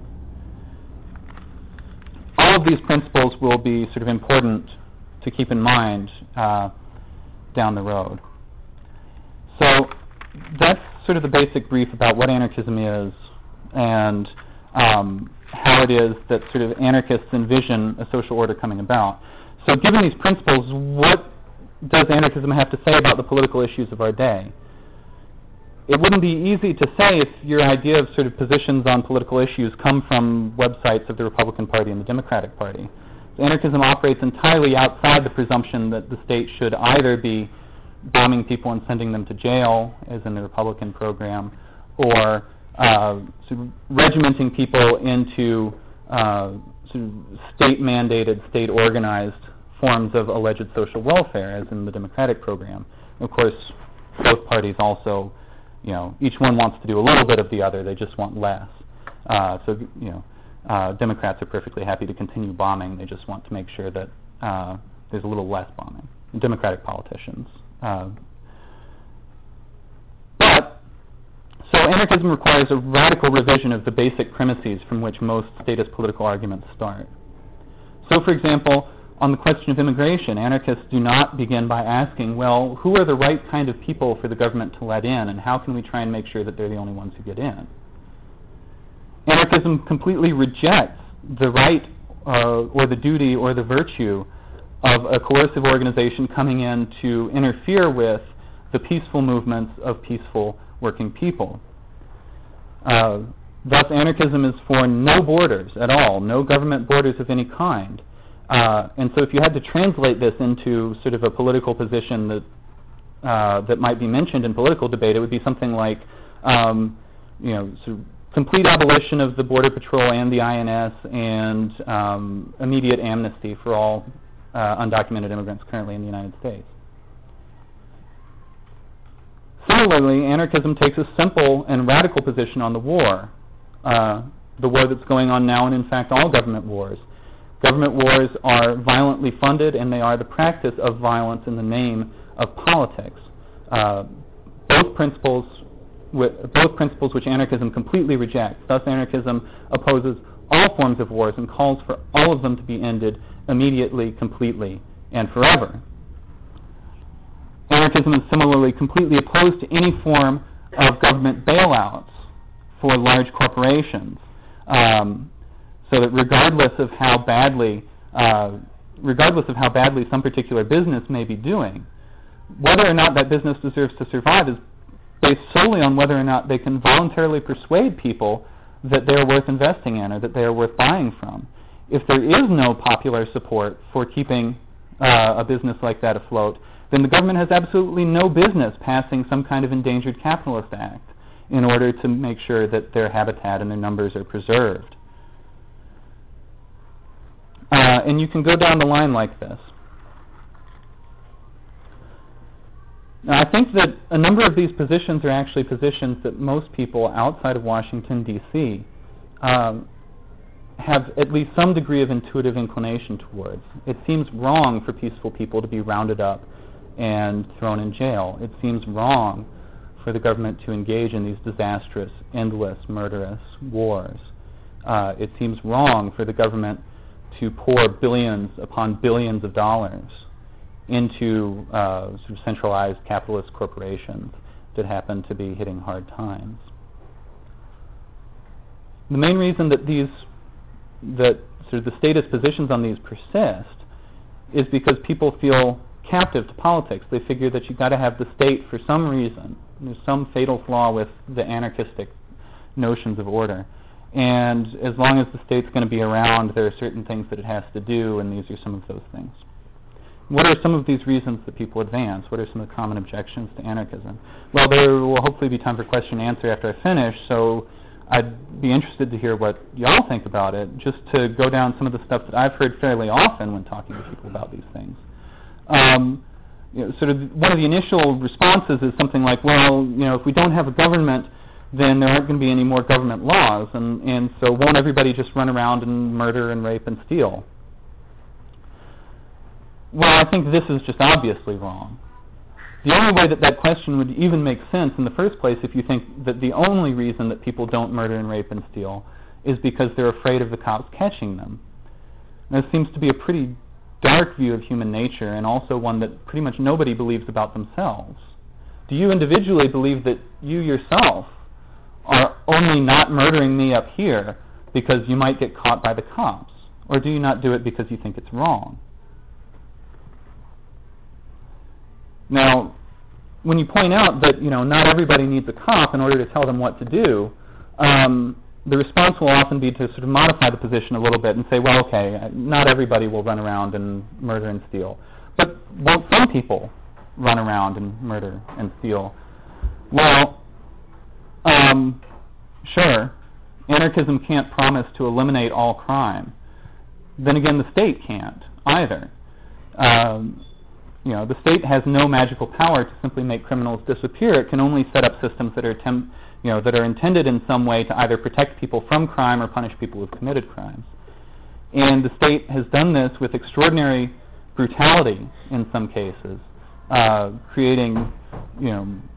All of these principles will be sort of important to keep in mind uh, down the road. So that's sort of the basic brief about what anarchism is and um, how it is that sort of anarchists envision a social order coming about. So given these principles, what does anarchism have to say about the political issues of our day? It wouldn't be easy to say if your idea of sort of positions on political issues come from websites of the Republican Party and the Democratic Party. Anarchism operates entirely outside the presumption that the state should either be bombing people and sending them to jail, as in the Republican program, or uh, sort of regimenting people into uh, sort of state-mandated, state-organized forms of alleged social welfare, as in the Democratic program. Of course, both parties also, you know, each one wants to do a little bit of the other. They just want less. Uh, so, you know, uh, Democrats are perfectly happy to continue bombing. They just want to make sure that uh, there's a little less bombing. Democratic politicians. Uh, but, so anarchism requires a radical revision of the basic premises from which most statist political arguments start. So, for example, on the question of immigration, anarchists do not begin by asking, well, who are the right kind of people for the government to let in, and how can we try and make sure that they're the only ones who get in? Anarchism completely rejects the right uh, or the duty or the virtue of a coercive organization coming in to interfere with the peaceful movements of peaceful working people. Uh, thus, anarchism is for no borders at all, no government borders of any kind. Uh, and so if you had to translate this into sort of a political position that uh, that might be mentioned in political debate, it would be something like, um, you know, sort of complete abolition of the Border Patrol and the I N S, and um, immediate amnesty for all uh, undocumented immigrants currently in the United States. Similarly, anarchism takes a simple and radical position on the war, uh, the war that's going on now, and in fact all government wars. Government wars are violently funded, and they are the practice of violence in the name of politics. Uh, both principles, both principles which anarchism completely rejects. Thus, anarchism opposes all forms of wars and calls for all of them to be ended immediately, completely, and forever. Anarchism is similarly completely opposed to any form of government bailouts for large corporations. Um, So that regardless of how badly, uh, regardless of how badly some particular business may be doing, whether or not that business deserves to survive is based solely on whether or not they can voluntarily persuade people that they're worth investing in or that they are worth buying from. If there is no popular support for keeping uh, a business like that afloat, then the government has absolutely no business passing some kind of endangered capitalist act in order to make sure that their habitat and their numbers are preserved. Uh, and you can go down the line like this. Now, I think that a number of these positions are actually positions that most people outside of Washington, D C um, have at least some degree of intuitive inclination towards. It seems wrong for peaceful people to be rounded up and thrown in jail. It seems wrong for the government to engage in these disastrous, endless, murderous wars. Uh, it seems wrong for the government to pour billions upon billions of dollars into uh, sort of centralized capitalist corporations that happen to be hitting hard times. The main reason that these, that sort of the statist positions on these persist is because people feel captive to politics. They figure that you've got to have the state for some reason. There's some fatal flaw with the anarchistic notions of order. And as long as the state's going to be around, there are certain things that it has to do, and these are some of those things. What are some of these reasons that people advance? What are some of the common objections to anarchism? Well, there will hopefully be time for question and answer after I finish, so I'd be interested to hear what y'all think about it, just to go down some of the stuff that I've heard fairly often when talking to people about these things. Um, you know, sort of one of the initial responses is something like, well, you know, if we don't have a government, then there aren't going to be any more government laws, and, and so won't everybody just run around and murder and rape and steal? Well, I think this is just obviously wrong. The only way that that question would even make sense in the first place, if you think that the only reason that people don't murder and rape and steal is because they're afraid of the cops catching them. And this seems to be a pretty dark view of human nature, and also one that pretty much nobody believes about themselves. Do you individually believe that you yourself are only not murdering me up here because you might get caught by the cops? Or do you not do it because you think it's wrong? Now, when you point out that, you know, not everybody needs a cop in order to tell them what to do, um, the response will often be to sort of modify the position a little bit and say, well, okay, not everybody will run around and murder and steal. But won't some people run around and murder and steal? Well, Um, sure, anarchism can't promise to eliminate all crime. Then again, the state can't either. Um, you know, the state has no magical power to simply make criminals disappear. It can only set up systems that are, tem- you know, that are intended in some way to either protect people from crime or punish people who've committed crimes. And the state has done this with extraordinary brutality in some cases, uh, creating, you know,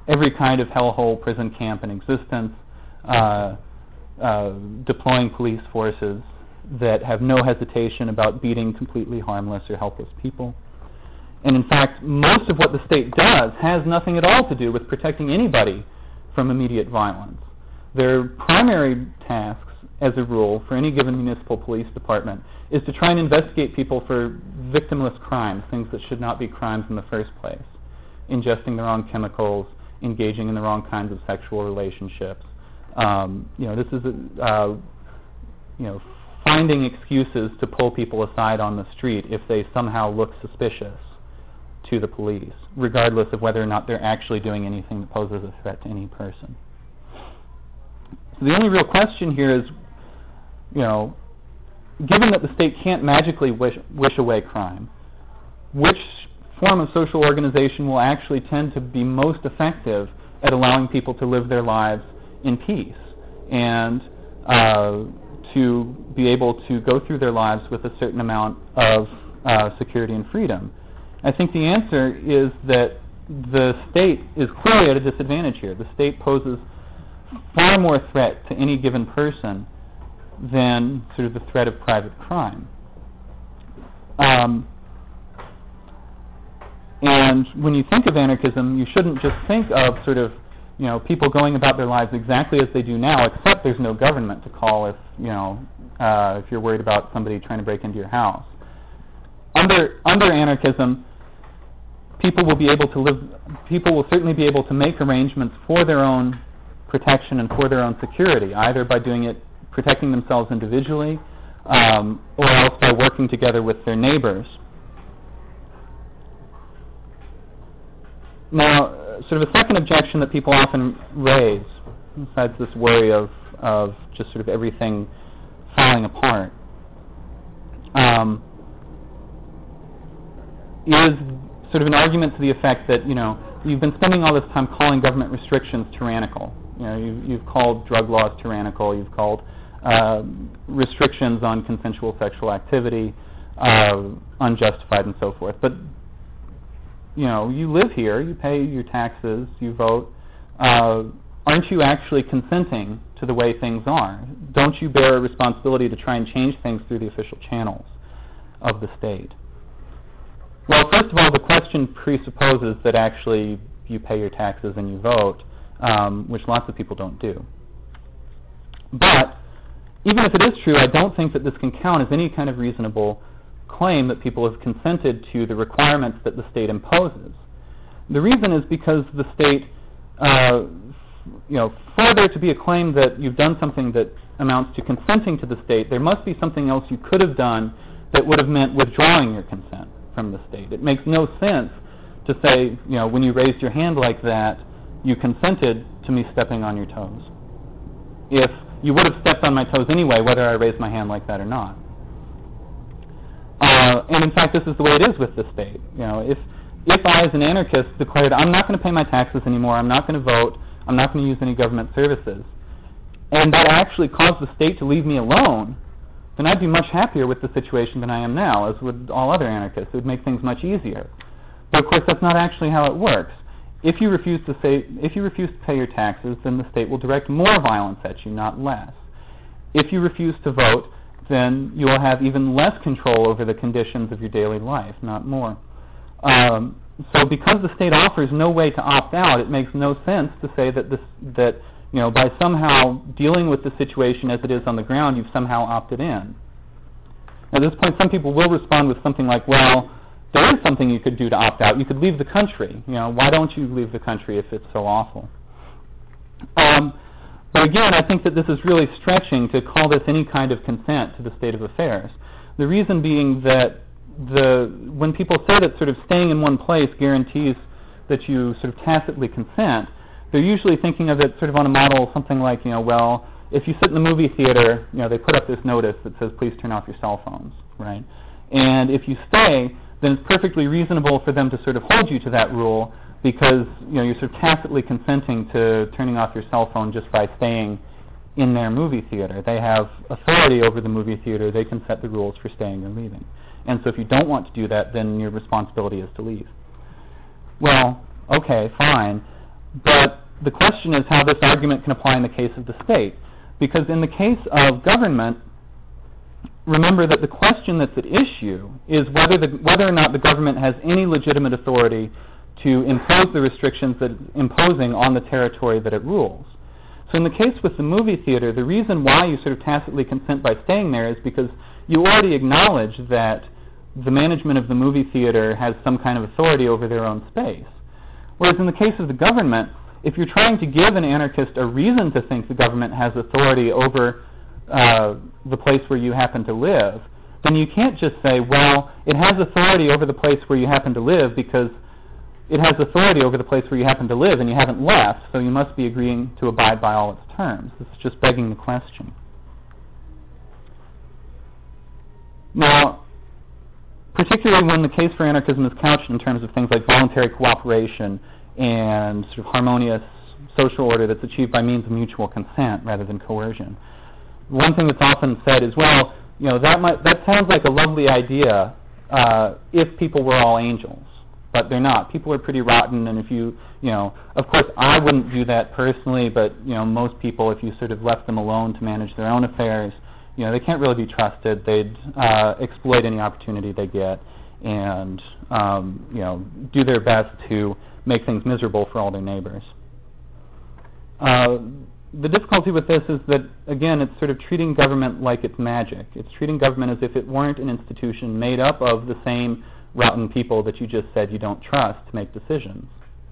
every kind of hellhole prison camp in existence, uh, uh, deploying police forces that have no hesitation about beating completely harmless or helpless people. And in fact, most of what the state does has nothing at all to do with protecting anybody from immediate violence. Their primary tasks, as a rule, for any given municipal police department, is to try and investigate people for victimless crimes, things that should not be crimes in the first place. Ingesting the wrong chemicals, engaging in the wrong kinds of sexual relationships. Um, you know, this is, a, uh, you know, finding excuses to pull people aside on the street if they somehow look suspicious to the police, regardless of whether or not they're actually doing anything that poses a threat to any person. So the only real question here is, you know, given that the state can't magically wish, wish away crime, which form of social organization will actually tend to be most effective at allowing people to live their lives in peace and uh, to be able to go through their lives with a certain amount of uh, security and freedom? I think the answer is that the state is clearly at a disadvantage here. The state poses far more threat to any given person than sort of the threat of private crime. Um, and when you think of anarchism, you shouldn't just think of sort of, you know, people going about their lives exactly as they do now, except there's no government to call if, you know, uh, if you're worried about somebody trying to break into your house. Under under anarchism, people will be able to live, people will certainly be able to make arrangements for their own protection and for their own security, either by doing it, protecting themselves individually, um, or else by working together with their neighbors. Now, uh, sort of a second objection that people often raise, besides this worry of, of just sort of everything falling apart, um, is sort of an argument to the effect that, you know, you've been spending all this time calling government restrictions tyrannical. You know, you've, you've called drug laws tyrannical, you've called uh, restrictions on consensual sexual activity uh, unjustified and so forth. But, you know, you live here, you pay your taxes, you vote. Uh, aren't you actually consenting to the way things are? Don't you bear a responsibility to try and change things through the official channels of the state? Well, first of all, the question presupposes that actually you pay your taxes and you vote, um, which lots of people don't do. But even if it is true, I don't think that this can count as any kind of reasonable claim that people have consented to the requirements that the state imposes. The reason is because the state, uh, you know, for there to be a claim that you've done something that amounts to consenting to the state, there must be something else you could have done that would have meant withdrawing your consent from the state. It makes no sense to say, you know, when you raised your hand like that, you consented to me stepping on your toes. If you would have stepped on my toes anyway, whether I raised my hand like that or not. Uh, and in fact, this is the way it is with the state. You know, if if I, as an anarchist, declared I'm not going to pay my taxes anymore, I'm not going to vote, I'm not going to use any government services, and that actually caused the state to leave me alone, then I'd be much happier with the situation than I am now, as would all other anarchists. It would make things much easier. But of course, that's not actually how it works. If you refuse to say, if you refuse to pay your taxes, then the state will direct more violence at you, not less. If you refuse to vote, then you will have even less control over the conditions of your daily life, not more. Um, so because the state offers no way to opt out, it makes no sense to say that this, that you know, by somehow dealing with the situation as it is on the ground, you've somehow opted in. At this point, some people will respond with something like, well, there is something you could do to opt out. You could leave the country. You know, why don't you leave the country if it's so awful? Um, but again, I think that this is really stretching to call this any kind of consent to the state of affairs. The reason being that the when people say that sort of staying in one place guarantees that you sort of tacitly consent, they're usually thinking of it sort of on a model, something like, you know, well, if you sit in the movie theater, you know, they put up this notice that says, please turn off your cell phones, right? And if you stay, then it's perfectly reasonable for them to sort of hold you to that rule because, you know, you're sort of tacitly consenting to turning off your cell phone just by staying in their movie theater. They have authority over the movie theater. They can set the rules for staying or leaving. And so if you don't want to do that, then your responsibility is to leave. Well, okay, fine. But the question is how this argument can apply in the case of the state. Because in the case of government, remember that the question that's at issue is whether, the, whether or not the government has any legitimate authority to impose the restrictions that it's imposing on the territory that it rules. So in the case with the movie theater, the reason why you sort of tacitly consent by staying there is because you already acknowledge that the management of the movie theater has some kind of authority over their own space. Whereas in the case of the government, if you're trying to give an anarchist a reason to think the government has authority over uh, the place where you happen to live, then you can't just say, well, it has authority over the place where you happen to live because it has authority over the place where you happen to live and you haven't left, so you must be agreeing to abide by all its terms. This is just begging the question. Now, particularly when the case for anarchism is couched in terms of things like voluntary cooperation and sort of harmonious social order that's achieved by means of mutual consent rather than coercion. One thing that's often said is, well, you know, that might, that sounds like a lovely idea uh, if people were all angels, but they're not. People are pretty rotten, and if you, you know, of course I wouldn't do that personally, but, you know, most people, if you sort of left them alone to manage their own affairs, you know, they can't really be trusted. They'd uh, exploit any opportunity they get and, um, you know, do their best to make things miserable for all their neighbors. Uh, the difficulty with this is that, again, it's sort of treating government like it's magic. It's treating government as if it weren't an institution made up of the same rotten people that you just said you don't trust to make decisions.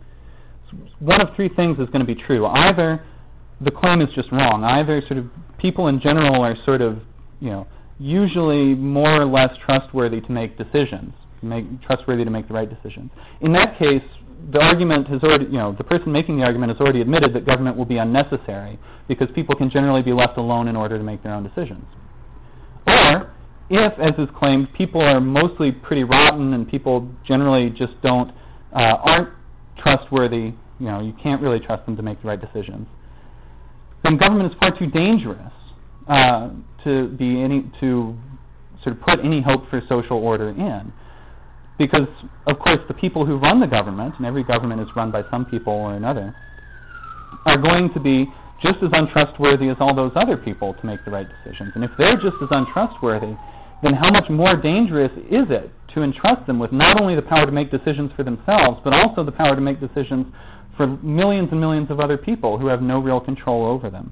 One of three things is going to be true. Either the claim is just wrong. Either sort of people in general are sort of, you know, usually more or less trustworthy to make decisions, make, trustworthy to make the right decisions. In that case, the argument has already, you know, the person making the argument has already admitted that government will be unnecessary because people can generally be left alone in order to make their own decisions. Or, if, as is claimed, people are mostly pretty rotten and people generally just don't, uh, aren't trustworthy, you know, you can't really trust them to make the right decisions, then government is far too dangerous uh, to be any, to sort of put any hope for social order in. Because, of course, the people who run the government, and every government is run by some people or another, are going to be just as untrustworthy as all those other people to make the right decisions. And if they're just as untrustworthy, then how much more dangerous is it to entrust them with not only the power to make decisions for themselves, but also the power to make decisions for millions and millions of other people who have no real control over them.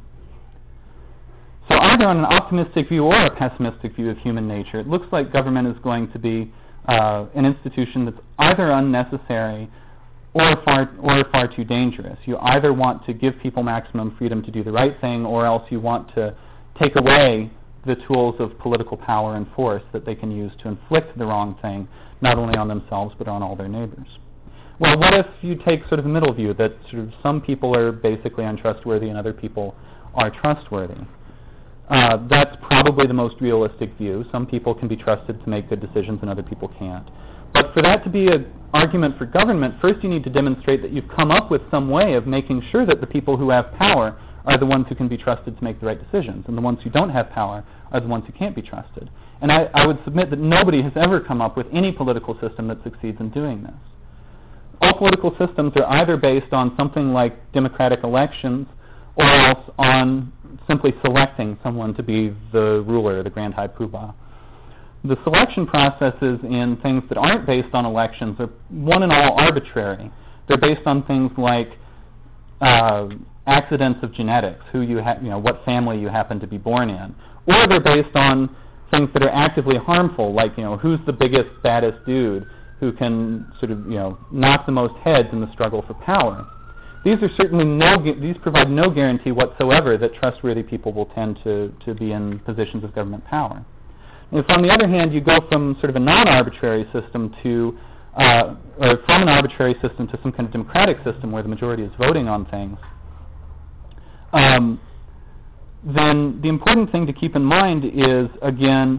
So either on an optimistic view or a pessimistic view of human nature, it looks like government is going to be Uh, an institution that's either unnecessary or far or far too dangerous. You either want to give people maximum freedom to do the right thing, or else you want to take away the tools of political power and force that they can use to inflict the wrong thing, not only on themselves but on all their neighbors. Well, what if you take sort of the middle view, that sort of some people are basically untrustworthy and other people are trustworthy? Uh, that's probably the most realistic view. Some people can be trusted to make good decisions and other people can't. But for that to be an argument for government, first you need to demonstrate that you've come up with some way of making sure that the people who have power are the ones who can be trusted to make the right decisions, and the ones who don't have power are the ones who can't be trusted. And I, I would submit that nobody has ever come up with any political system that succeeds in doing this. All political systems are either based on something like democratic elections or else on simply selecting someone to be the ruler, the Grand High Poobah. The selection processes in things that aren't based on elections are one and all arbitrary. They're based on things like uh, accidents of genetics, who you, ha- you know, what family you happen to be born in, or they're based on things that are actively harmful, like, you know, who's the biggest, baddest dude who can sort of, you know, knock the most heads in the struggle for power. These are certainly no, these provide no guarantee whatsoever that trustworthy people will tend to, to be in positions of government power. If, on the other hand, you go from sort of a non-arbitrary system to, uh, or from an arbitrary system to some kind of democratic system where the majority is voting on things, um, then the important thing to keep in mind is, again,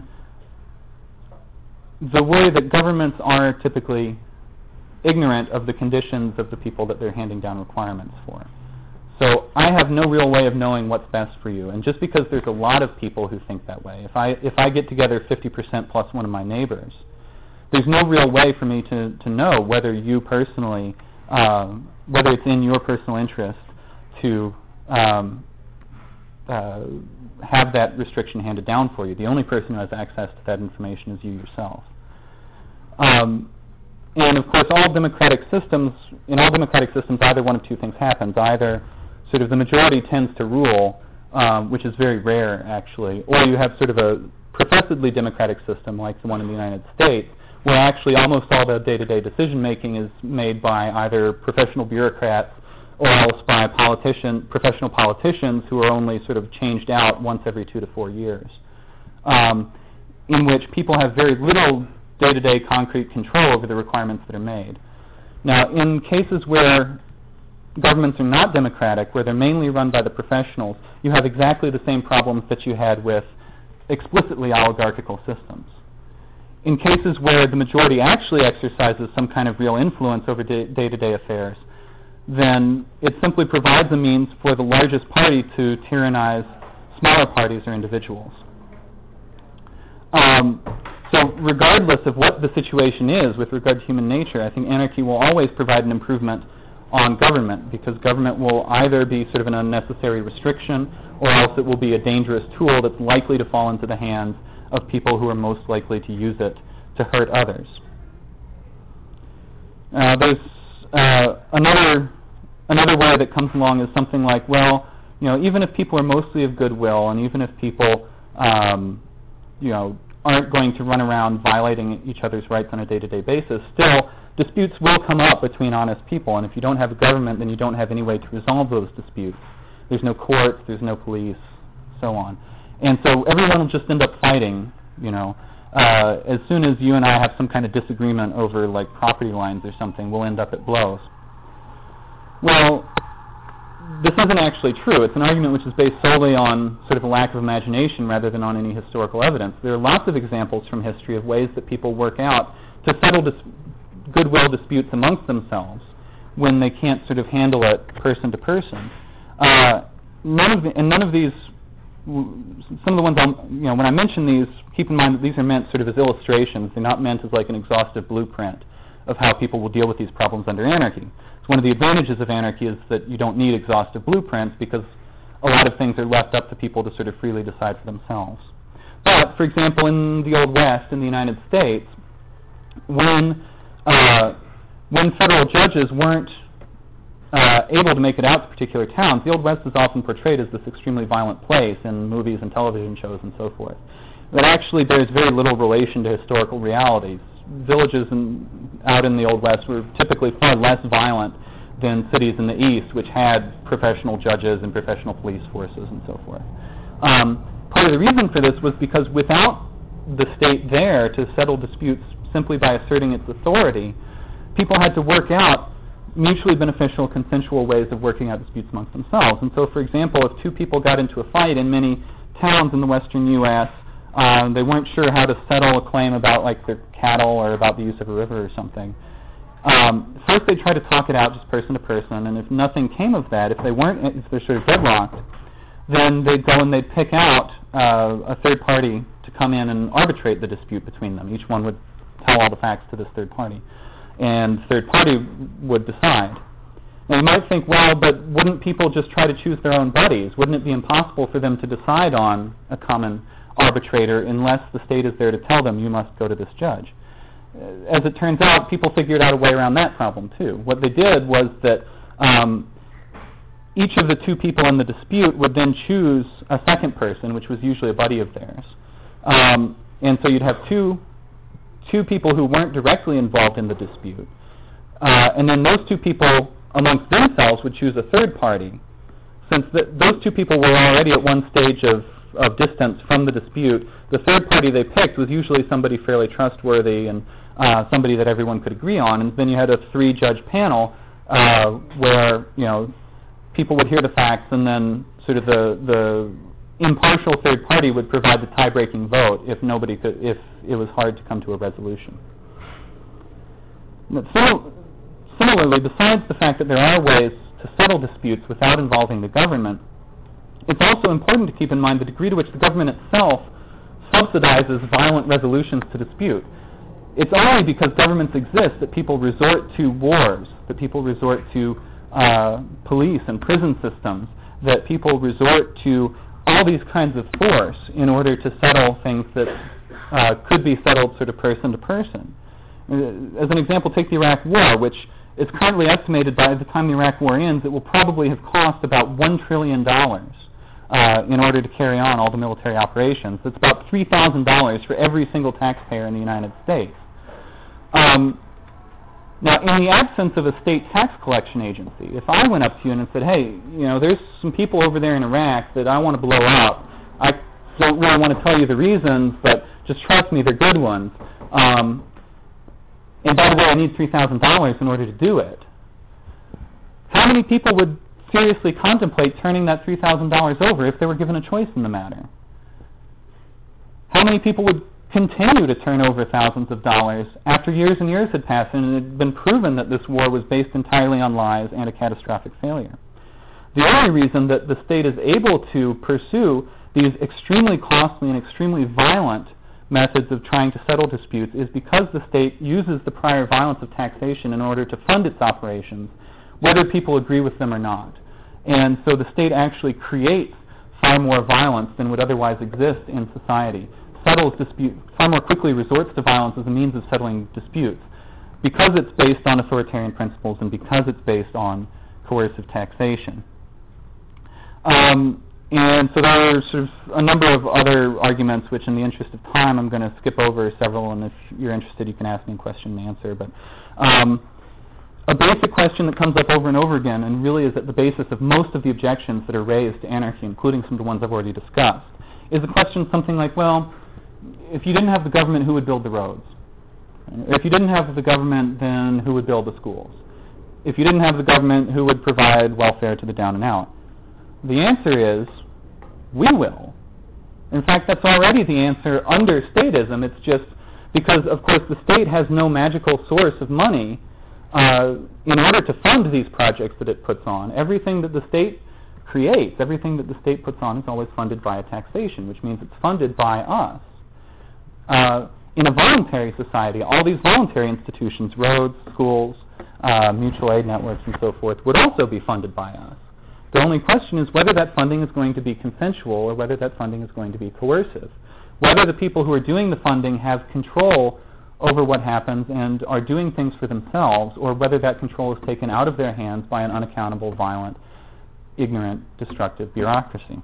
the way that governments are typically ignorant of the conditions of the people that they're handing down requirements for. So I have no real way of knowing what's best for you. And just because there's a lot of people who think that way, if I if I get together fifty percent plus one of my neighbors, there's no real way for me to, to know whether you personally um, whether it's in your personal interest to um, uh, have that restriction handed down for you. The only person who has access to that information is you yourself. Um, and of course, all democratic systems, in all democratic systems, either one of two things happens. Either sort of the majority tends to rule, um, which is very rare actually, or you have sort of a professedly democratic system like the one in the United States, where actually almost all the day-to-day decision-making is made by either professional bureaucrats or else by politician, professional politicians who are only sort of changed out once every two to four years, um, in which people have very little day-to-day concrete control over the requirements that are made. Now, in cases where governments are not democratic, where they're mainly run by the professionals, you have exactly the same problems that you had with explicitly oligarchical systems. In cases where the majority actually exercises some kind of real influence over day- day-to-day affairs, then it simply provides a means for the largest party to tyrannize smaller parties or individuals. Um, so regardless of what the situation is with regard to human nature, I think anarchy will always provide an improvement on government, because government will either be sort of an unnecessary restriction, or else it will be a dangerous tool that's likely to fall into the hands of people who are most likely to use it to hurt others. Uh, there's uh, another another way that comes along is something like, well, you know, even if people are mostly of goodwill, and even if people, um, you know, aren't going to run around violating each other's rights on a day-to-day basis, still disputes will come up between honest people, and if you don't have a government, then you don't have any way to resolve those disputes. There's no courts, there's no police, so on. And so everyone will just end up fighting, you know. Uh, as soon as you and I have some kind of disagreement over, like, property lines or something, we'll end up at blows. Well, this isn't actually true. It's an argument which is based solely on sort of a lack of imagination rather than on any historical evidence. There are lots of examples from history of ways that people work out to settle dis- goodwill disputes amongst themselves when they can't sort of handle it person to person. Uh, none of the, and none of these, some of the ones, I'll, you know, when I mention these, keep in mind that these are meant sort of as illustrations. They're not meant as like an exhaustive blueprint of how people will deal with these problems under anarchy. So one of the advantages of anarchy is that you don't need exhaustive blueprints, because a lot of things are left up to people to sort of freely decide for themselves. But, for example, in the Old West, in the United States, when uh, when federal judges weren't uh, able to make it out to particular towns, the Old West is often portrayed as this extremely violent place in movies and television shows and so forth. But actually bears very little relation to historical realities. Villages in, out in the Old West were typically far less violent than cities in the East, which had professional judges and professional police forces and so forth. Um, part of the reason for this was because without the state there to settle disputes simply by asserting its authority, people had to work out mutually beneficial, consensual ways of working out disputes amongst themselves. And so, for example, if two people got into a fight in many towns in the western U S, um, they weren't sure how to settle a claim about, like, their cattle or about the use of a river or something. Um, first, they'd try to talk it out just person to person, and if nothing came of that, if they weren't, if they're sort of deadlocked, then they'd go and they'd pick out uh, a third party to come in and arbitrate the dispute between them. Each one would tell all the facts to this third party, and the third party would decide. Now, you might think, well, but wouldn't people just try to choose their own buddies? Wouldn't it be impossible for them to decide on a common arbitrator unless the state is there to tell them, you must go to this judge? As it turns out, people figured out a way around that problem, too. What they did was that um, each of the two people in the dispute would then choose a second person, which was usually a buddy of theirs. Um, and so you'd have two two people who weren't directly involved in the dispute. Uh, and then those two people amongst themselves would choose a third party. Since the, those two people were already at one stage of, of distance from the dispute, the third party they picked was usually somebody fairly trustworthy and uh, somebody that everyone could agree on. And then you had a three-judge panel uh, where, you know, people would hear the facts, and then sort of the the impartial third party would provide the tie-breaking vote if nobody could, if it was hard to come to a resolution. So, similarly, besides the fact that there are ways to settle disputes without involving the government, it's also important to keep in mind the degree to which the government itself subsidizes violent resolutions to dispute. it's only because governments exist that people resort to wars, that people resort to uh, police and prison systems, that people resort to all these kinds of force in order to settle things that uh, could be settled sort of person to person. Uh, as an example, take the Iraq War, which is currently estimated by the time the Iraq War ends, it will probably have cost about one trillion dollars uh, in order to carry on all the military operations. That's about three thousand dollars for every single taxpayer in the United States. Um, now, in the absence of a state tax collection agency, if I went up to you and said, hey, you know, there's some people over there in Iraq that I want to blow up, I don't really want to tell you the reasons, but just trust me, they're good ones. Um, and by the way, I need three thousand dollars in order to do it. How many people would seriously contemplate turning that three thousand dollars over if they were given a choice in the matter? How many people would continue to turn over thousands of dollars after years and years had passed and it had been proven that this war was based entirely on lies and a catastrophic failure? The only reason that the state is able to pursue these extremely costly and extremely violent methods of trying to settle disputes is because the state uses the prior violence of taxation in order to fund its operations, whether people agree with them or not. And so the state actually creates far more violence than would otherwise exist in society, settles disputes, far more quickly resorts to violence as a means of settling disputes, because it's based on authoritarian principles and because it's based on coercive taxation. Um, And so there are sort of a number of other arguments, which in the interest of time, I'm going to skip over several, and if you're interested, you can ask me a question and answer. But um, a basic question that comes up over and over again, and really is at the basis of most of the objections that are raised to anarchy, including some of the ones I've already discussed, is the question something like, well, if you didn't have the government, who would build the roads? If you didn't have the government, then who would build the schools? If you didn't have the government, who would provide welfare to the down and out? The answer is, we will. In fact, that's already the answer under statism. It's just because, of course, the state has no magical source of money uh, in order to fund these projects that it puts on. Everything that the state creates, everything that the state puts on is always funded via taxation, which means it's funded by us. Uh, in a voluntary society, all these voluntary institutions, roads, schools, uh, mutual aid networks, and so forth, would also be funded by us. The only question is whether that funding is going to be consensual or whether that funding is going to be coercive. Whether the people who are doing the funding have control over what happens and are doing things for themselves, or whether that control is taken out of their hands by an unaccountable, violent, ignorant, destructive bureaucracy.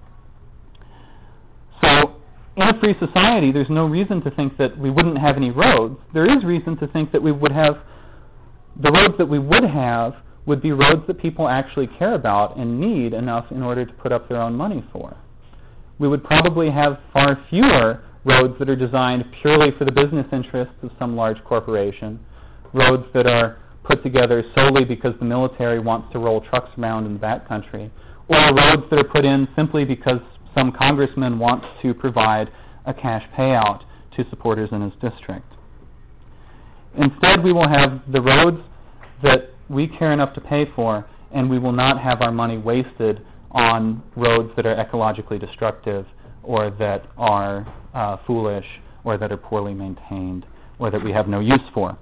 So, in a free society, there's no reason to think that we wouldn't have any roads. There is reason to think that we would have, the roads that we would have would be roads that people actually care about and need enough in order to put up their own money for. We would probably have far fewer roads that are designed purely for the business interests of some large corporation, roads that are put together solely because the military wants to roll trucks around in the backcountry, or roads that are put in simply because some congressman wants to provide a cash payout to supporters in his district. Instead, we will have the roads that we care enough to pay for, and we will not have our money wasted on roads that are ecologically destructive or that are uh, foolish or that are poorly maintained or that we have no use for.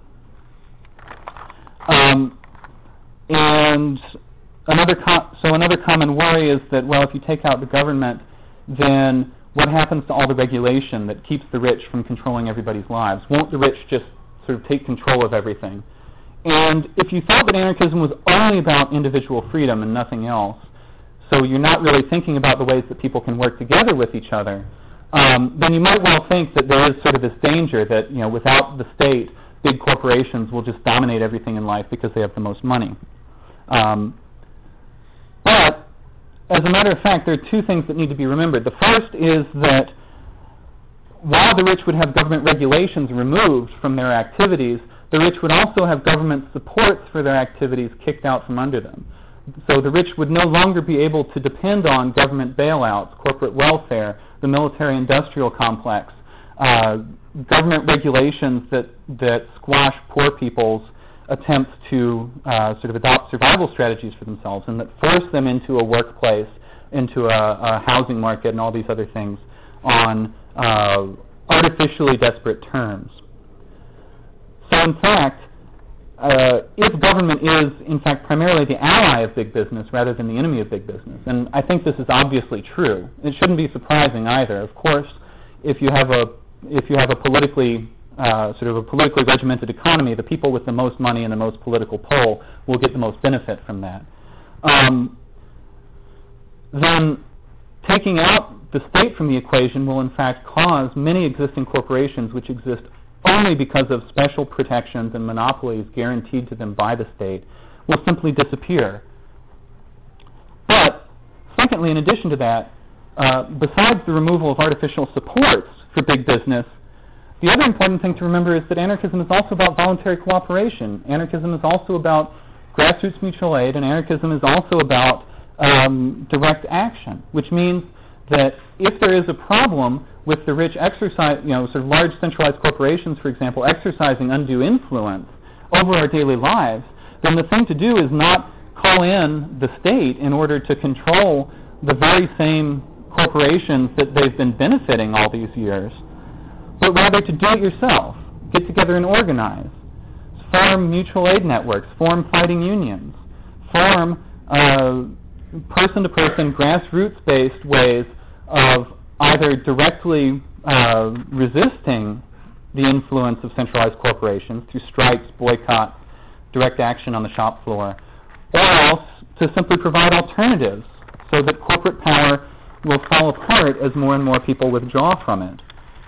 Um, and another com- so another common worry is that, well, if you take out the government, then what happens to all the regulation that keeps the rich from controlling everybody's lives? Won't the rich just sort of take control of everything? And if you thought that anarchism was only about individual freedom and nothing else, so you're not really thinking about the ways that people can work together with each other, um, then you might well think that there is sort of this danger that, you know, without the state, big corporations will just dominate everything in life because they have the most money. Um, but, as a matter of fact, there are two things that need to be remembered. The first is that while the rich would have government regulations removed from their activities, the rich would also have government supports for their activities kicked out from under them. So the rich would no longer be able to depend on government bailouts, corporate welfare, the military-industrial complex, uh, government regulations that, that squash poor people's attempts to uh, sort of adopt survival strategies for themselves and that force them into a workplace, into a, a housing market and all these other things on uh, artificially desperate terms. So in fact, uh, if government is in fact primarily the ally of big business rather than the enemy of big business, and I think this is obviously true, it shouldn't be surprising either. Of course, if you have a if you have a politically uh, sort of a politically regimented economy, the people with the most money and the most political pull will get the most benefit from that. Um, then taking out the state from the equation will in fact cause many existing corporations which exist only because of special protections and monopolies guaranteed to them by the state will simply disappear. But secondly, in addition to that, uh, besides the removal of artificial supports for big business, the other important thing to remember is that anarchism is also about voluntary cooperation. Anarchism is also about grassroots mutual aid, and anarchism is also about um, direct action, which means that if there is a problem with the rich exercise, you know, sort of large centralized corporations, for example, exercising undue influence over our daily lives, then the thing to do is not call in the state in order to control the very same corporations that they've been benefiting all these years, but rather to do it yourself. Get together and organize. Form mutual aid networks. Form fighting unions. Form uh, person-to-person, grassroots-based ways of either directly uh, resisting the influence of centralized corporations through strikes, boycotts, direct action on the shop floor, or else to simply provide alternatives so that corporate power will fall apart as more and more people withdraw from it.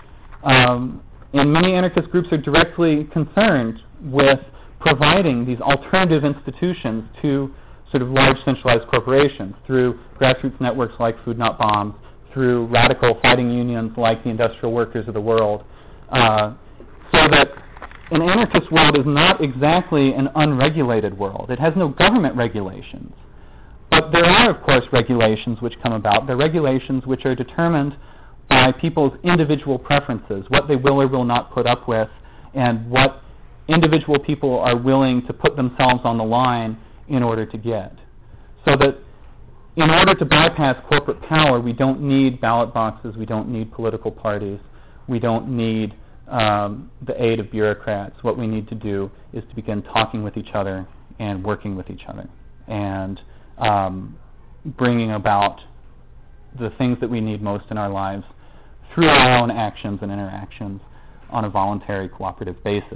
Um, and many anarchist groups are directly concerned with providing these alternative institutions to sort of large centralized corporations through grassroots networks like Food Not Bombs, through radical fighting unions like the Industrial Workers of the World, uh, so that an anarchist world is not exactly an unregulated world. It has no government regulations. But there are, of course, regulations which come about. They're regulations which are determined by people's individual preferences, what they will or will not put up with, and what individual people are willing to put themselves on the line in order to get. So that in order to bypass corporate power, we don't need ballot boxes, we don't need political parties, we don't need um, the aid of bureaucrats. What we need to do is to begin talking with each other and working with each other and um, bringing about the things that we need most in our lives through our own actions and interactions on a voluntary cooperative basis.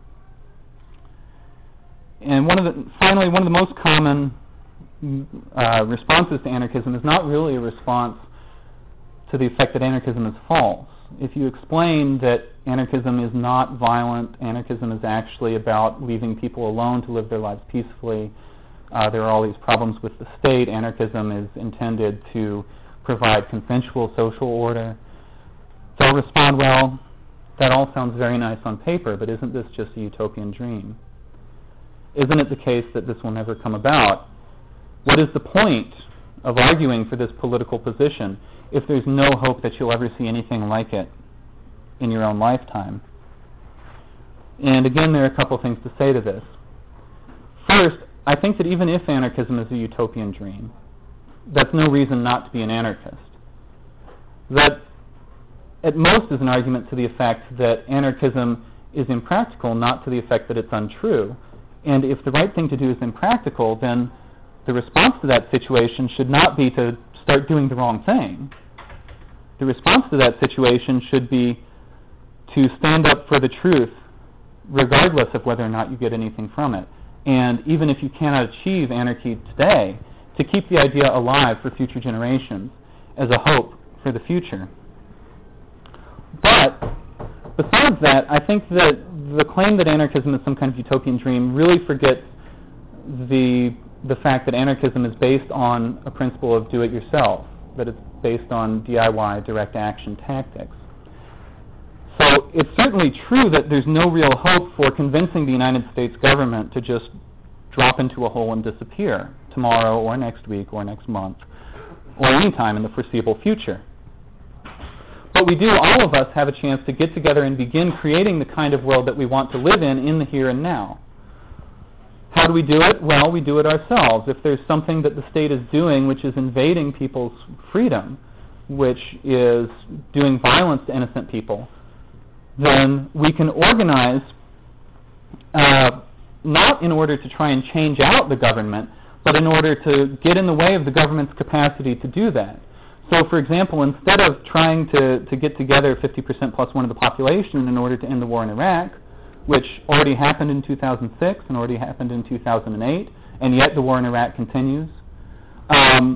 And one of the, finally, one of the most common uh, responses to anarchism is not really a response to the effect that anarchism is false. If you explain that anarchism is not violent, anarchism is actually about leaving people alone to live their lives peacefully, uh, there are all these problems with the state, anarchism is intended to provide consensual social order, they'll respond, well, that all sounds very nice on paper, but isn't this just a utopian dream? Isn't it the case that this will never come about? What is the point of arguing for this political position if there's no hope that you'll ever see anything like it in your own lifetime? And again, there are a couple things to say to this. First, I think that even if anarchism is a utopian dream, that's no reason not to be an anarchist. That at most is an argument to the effect that anarchism is impractical, not to the effect that it's untrue. And if the right thing to do is impractical, then the response to that situation should not be to start doing the wrong thing. The response to that situation should be to stand up for the truth, regardless of whether or not you get anything from it. And even if you cannot achieve anarchy today, to keep the idea alive for future generations as a hope for the future. But besides that, I think that the claim that anarchism is some kind of utopian dream really forgets the the fact that anarchism is based on a principle of do-it-yourself, that it's based on D I Y, direct action tactics. So it's certainly true that there's no real hope for convincing the United States government to just drop into a hole and disappear tomorrow or next week or next month or any time in the foreseeable future. But we do, all of us, have a chance to get together and begin creating the kind of world that we want to live in in the here and now. How do we do it? Well, we do it ourselves. If there's something that the state is doing which is invading people's freedom, which is doing violence to innocent people, then we can organize uh, not in order to try and change out the government, but in order to get in the way of the government's capacity to do that. So, for example, instead of trying to, to get together fifty percent plus one of the population in order to end the war in Iraq, which already happened in two thousand six and already happened in two thousand eight, and yet the war in Iraq continues, um,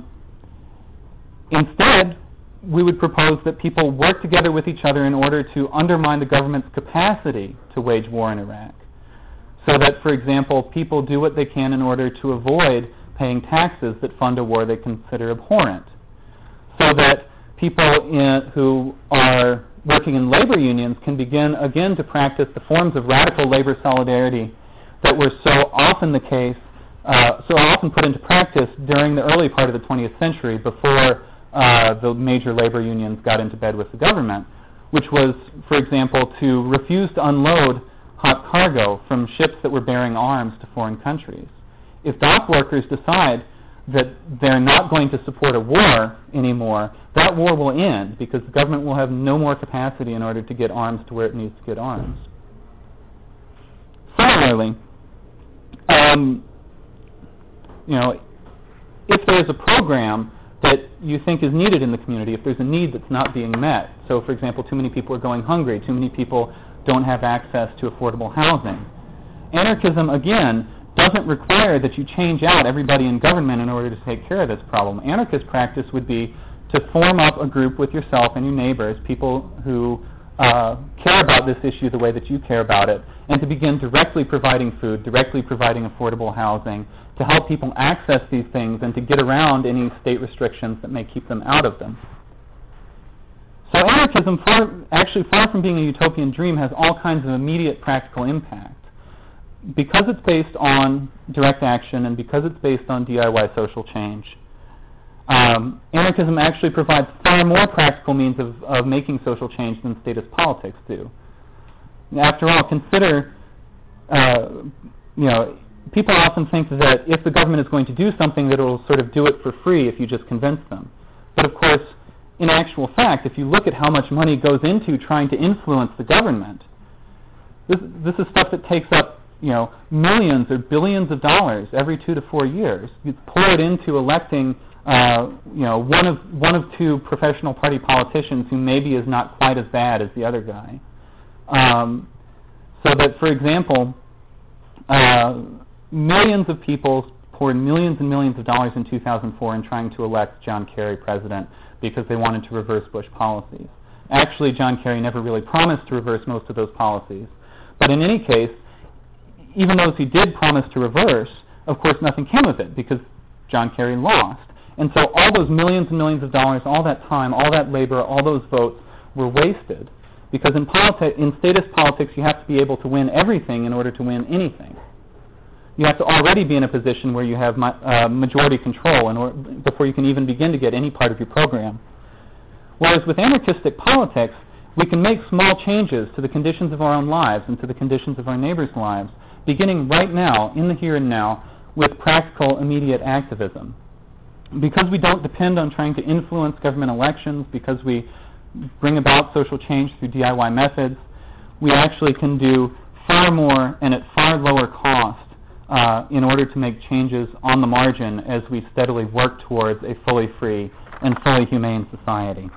instead, we would propose that people work together with each other in order to undermine the government's capacity to wage war in Iraq. So that, for example, people do what they can in order to avoid paying taxes that fund a war they consider abhorrent. So that people in, who are working in labor unions can begin again to practice the forms of radical labor solidarity that were so often the case, uh, so often put into practice during the early part of the twentieth century before uh, the major labor unions got into bed with the government, which was, for example, to refuse to unload hot cargo from ships that were bearing arms to foreign countries. If dock workers decide that they're not going to support a war anymore, that war will end because the government will have no more capacity in order to get arms to where it needs to get arms. Similarly, um, you know, if there's a program that you think is needed in the community, if there's a need that's not being met, so for example, too many people are going hungry, too many people don't have access to affordable housing, anarchism, again, doesn't require that you change out everybody in government in order to take care of this problem. Anarchist practice would be to form up a group with yourself and your neighbors, people who uh, care about this issue the way that you care about it, and to begin directly providing food, directly providing affordable housing, to help people access these things and to get around any state restrictions that may keep them out of them. So anarchism, far, actually far from being a utopian dream, has all kinds of immediate practical impact. Because it's based on direct action and because it's based on D I Y social change, um, anarchism actually provides far more practical means of, of making social change than statist politics do. After all, consider, uh, you know, people often think that if the government is going to do something, that it will sort of do it for free if you just convince them. But of course, in actual fact, if you look at how much money goes into trying to influence the government, this, this is stuff that takes up you know, millions or billions of dollars every two to four years. You pour it into electing, uh, you know, one of one of two professional party politicians who maybe is not quite as bad as the other guy. Um, so that, for example, uh, millions of people poured millions and millions of dollars in two thousand four in trying to elect John Kerry president because they wanted to reverse Bush policies. Actually, John Kerry never really promised to reverse most of those policies. But in any case, even those he did promise to reverse, of course nothing came of it because John Kerry lost. And so all those millions and millions of dollars, all that time, all that labor, all those votes were wasted. Because in, politi- in statist politics, you have to be able to win everything in order to win anything. You have to already be in a position where you have ma- uh, majority control in or- before you can even begin to get any part of your program. Whereas with anarchistic politics, we can make small changes to the conditions of our own lives and to the conditions of our neighbors' lives, beginning right now, in the here and now, with practical, immediate activism. Because we don't depend on trying to influence government elections, because we bring about social change through D I Y methods, we actually can do far more and at far lower cost uh, in order to make changes on the margin as we steadily work towards a fully free and fully humane society.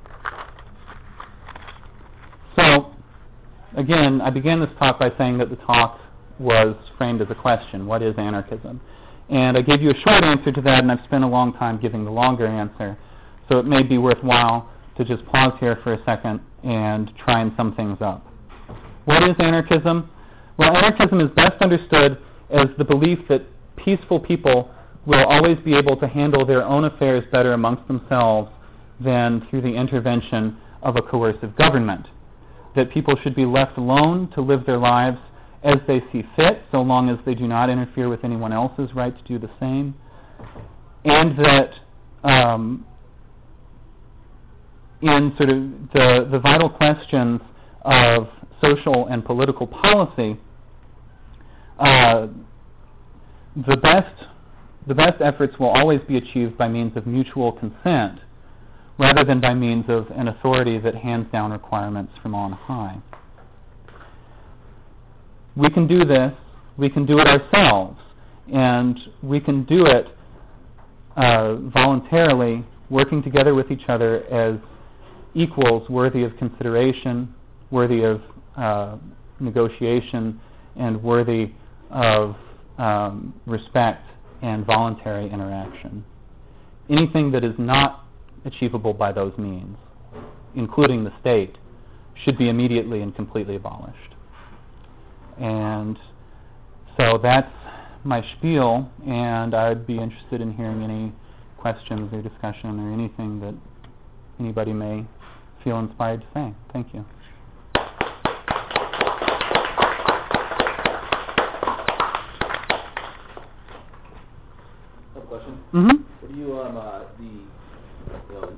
So, again, I began this talk by saying that the talk was framed as a question: what is anarchism? And I gave you a short answer to that, and I've spent a long time giving the longer answer. So it may be worthwhile to just pause here for a second and try and sum things up. What is anarchism? Well, anarchism is best understood as the belief that peaceful people will always be able to handle their own affairs better amongst themselves than through the intervention of a coercive government. That people should be left alone to live their lives as they see fit, so long as they do not interfere with anyone else's right to do the same, and that um, in sort of the, the vital questions of social and political policy, uh, the best the best efforts will always be achieved by means of mutual consent, rather than by means of an authority that hands down requirements from on high. we can do this, we can do it ourselves, and we can do it uh, voluntarily, working together with each other as equals worthy of consideration, worthy of uh, negotiation, and worthy of um, respect and voluntary interaction. Anything that is not achievable by those means, including the state, should be immediately and completely abolished. And so that's my spiel, and I'd be interested in hearing any questions or discussion or anything that anybody may feel inspired to say. Thank you. A question? Mm-hmm. What do you, um, uh, the, you know,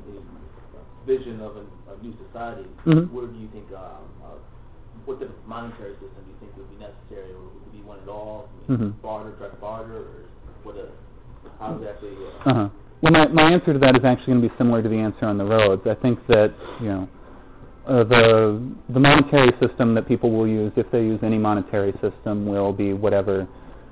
the vision of a, a new society, Mm-hmm. where do you think, um, uh, what type of monetary system do you think would be necessary, or would be one at all? I mean, Mm-hmm. barter, direct barter, or what a, how exactly? Uh, Uh-huh. Well, my, my answer to that is actually going to be similar to the answer on the roads. I think that, you know, uh, the the monetary system that people will use, if they use any monetary system, will be whatever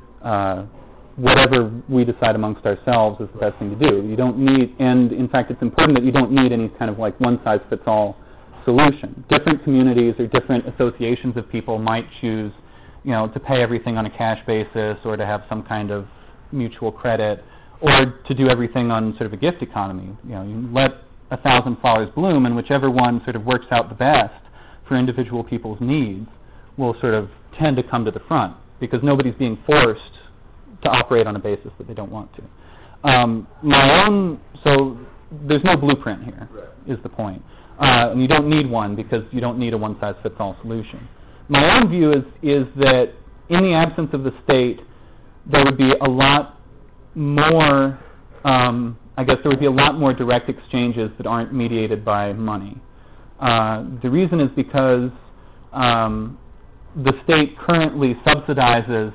uh, whatever we decide amongst ourselves is the best thing to do. You don't need, and in fact, it's important that you don't need any kind of like one-size-fits-all solution. Different communities or different associations of people might choose, you know, to pay everything on a cash basis, or to have some kind of mutual credit, or to do everything on sort of a gift economy. You know, you let a thousand flowers bloom, and whichever one sort of works out the best for individual people's needs will sort of tend to come to the front, because nobody's being forced to operate on a basis that they don't want to. Um, my own, so there's no blueprint here, Right. is the point. Uh, and you don't need one, because you don't need a one-size-fits-all solution. My own view is, is that in the absence of the state, there would be a lot more, um, I guess there would be a lot more direct exchanges that aren't mediated by money. Uh, the reason is because um, the state currently subsidizes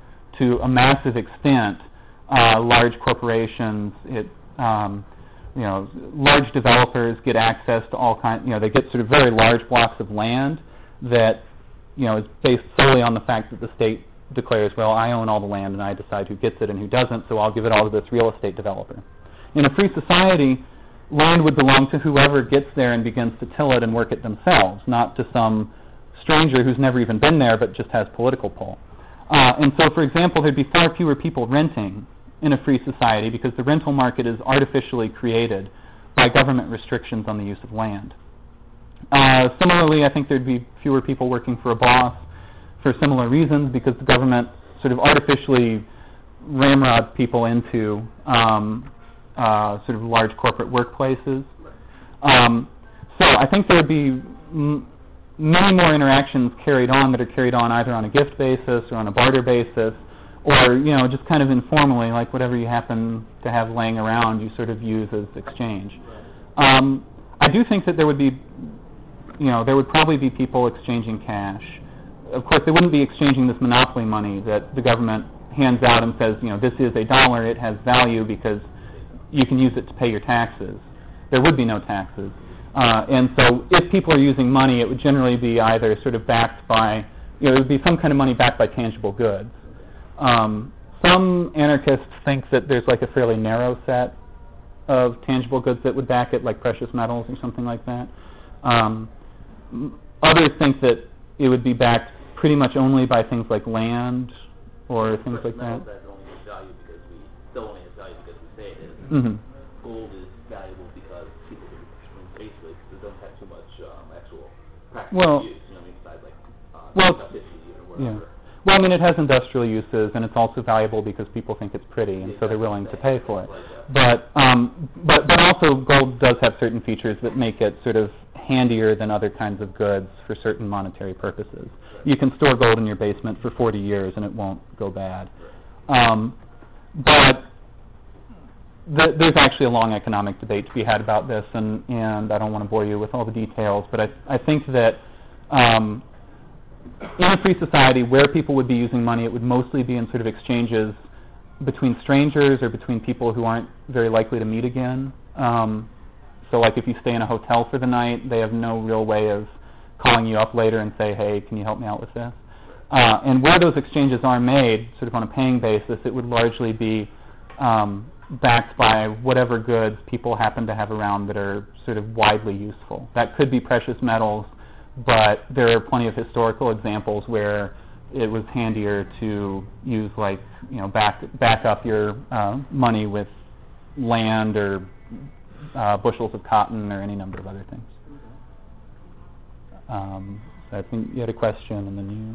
to a massive extent uh, large corporations. It, um, you know, large developers get access to all kinds, you know, they get sort of very large blocks of land that, you know, is based solely on the fact that the state declares, well, I own all the land and I decide who gets it and who doesn't, so I'll give it all to this real estate developer. In a free society, land would belong to whoever gets there and begins to till it and work it themselves, not to some stranger who's never even been there but just has political pull. Uh, and so, for example, there'd be far fewer people renting in a free society, because the rental market is artificially created by government restrictions on the use of land. Uh, similarly, I think there'd be fewer people working for a boss for similar reasons, because the government sort of artificially ramrods people into um, uh, sort of large corporate workplaces. Um, so I think there would be m- many more interactions carried on that are carried on either on a gift basis or on a barter basis, or, you know, just kind of informally, like whatever you happen to have laying around, you sort of use as exchange. Um, I do think that there would be, you know, there would probably be people exchanging cash. Of course, they wouldn't be exchanging this monopoly money that the government hands out and says, you know, this is a dollar, it has value because you can use it to pay your taxes. There would be no taxes. Uh, and so if people are using money, it would generally be either sort of backed by, you know, it would be some kind of money backed by tangible goods. Um, some anarchists think that there's like a fairly narrow set of tangible goods that would back it, like precious metals or something like that. Um, others think that it would be backed pretty much only by things like land or things like that. That only has value because we still only has value because we say it is. Mm-hmm. Gold is valuable because people can basically because they don't have too much um, actual practical Well, use. You know, what I mean, besides like uh, well, fifty or whatever. yeah. Well, I mean, it has industrial uses, and it's also valuable because people think it's pretty, and so they're willing to pay for it. But, um, but, but also, gold does have certain features that make it sort of handier than other kinds of goods for certain monetary purposes. You can store gold in your basement for forty years, and it won't go bad. Um, but th- there's actually a long economic debate to be had about this, and, and I don't want to bore you with all the details, but I, I think that um, in a free society where people would be using money, it would mostly be in sort of exchanges between strangers or between people who aren't very likely to meet again. Um, so like if you stay in a hotel for the night, they have no real way of calling you up later and say, hey, can you help me out with this? Uh, and where those exchanges are made, sort of on a paying basis, it would largely be um, backed by whatever goods people happen to have around that are sort of widely useful. That could be precious metals, but there are plenty of historical examples where it was handier to use, like, you know, back back up your uh, money with land or uh, bushels of cotton or any number of other things. Um, so I think you had a question, and then you.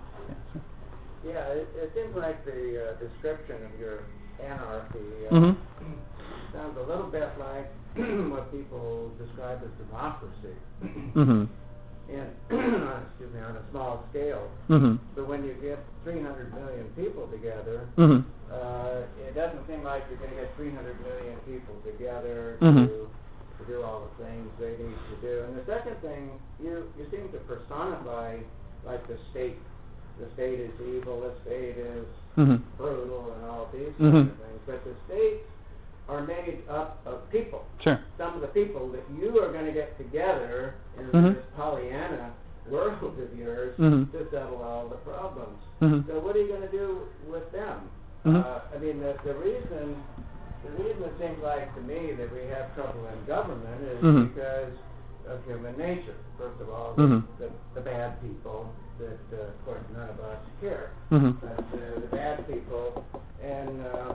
Yeah, it, it seems like the uh, description of your anarchy uh, Mm-hmm. sounds a little bit like what people describe as democracy. Mm-hmm. And excuse me, on a small scale. Mm-hmm. But when you get three hundred million people together, Mm-hmm. uh, it doesn't seem like you're going to get three hundred million people together Mm-hmm. to, to do all the things they need to do. And the second thing, you, you seem to personify like the state. The state is evil, the state is Mm-hmm. brutal, and all these Mm-hmm. kinds of things. But the states are made up of people. Sure. Some of the people that you are going to get together in Mhm. this Pollyanna world of yours Mhm. to settle all the problems. Mhm. So what are you going to do with them? Mhm. Uh, I mean, the, the reason the reason it seems like to me that we have trouble in government is Mhm. because of human nature. First of all, Mhm. the, the bad people that, uh, of course, none of us care, Mhm. but uh, the bad people, and uh,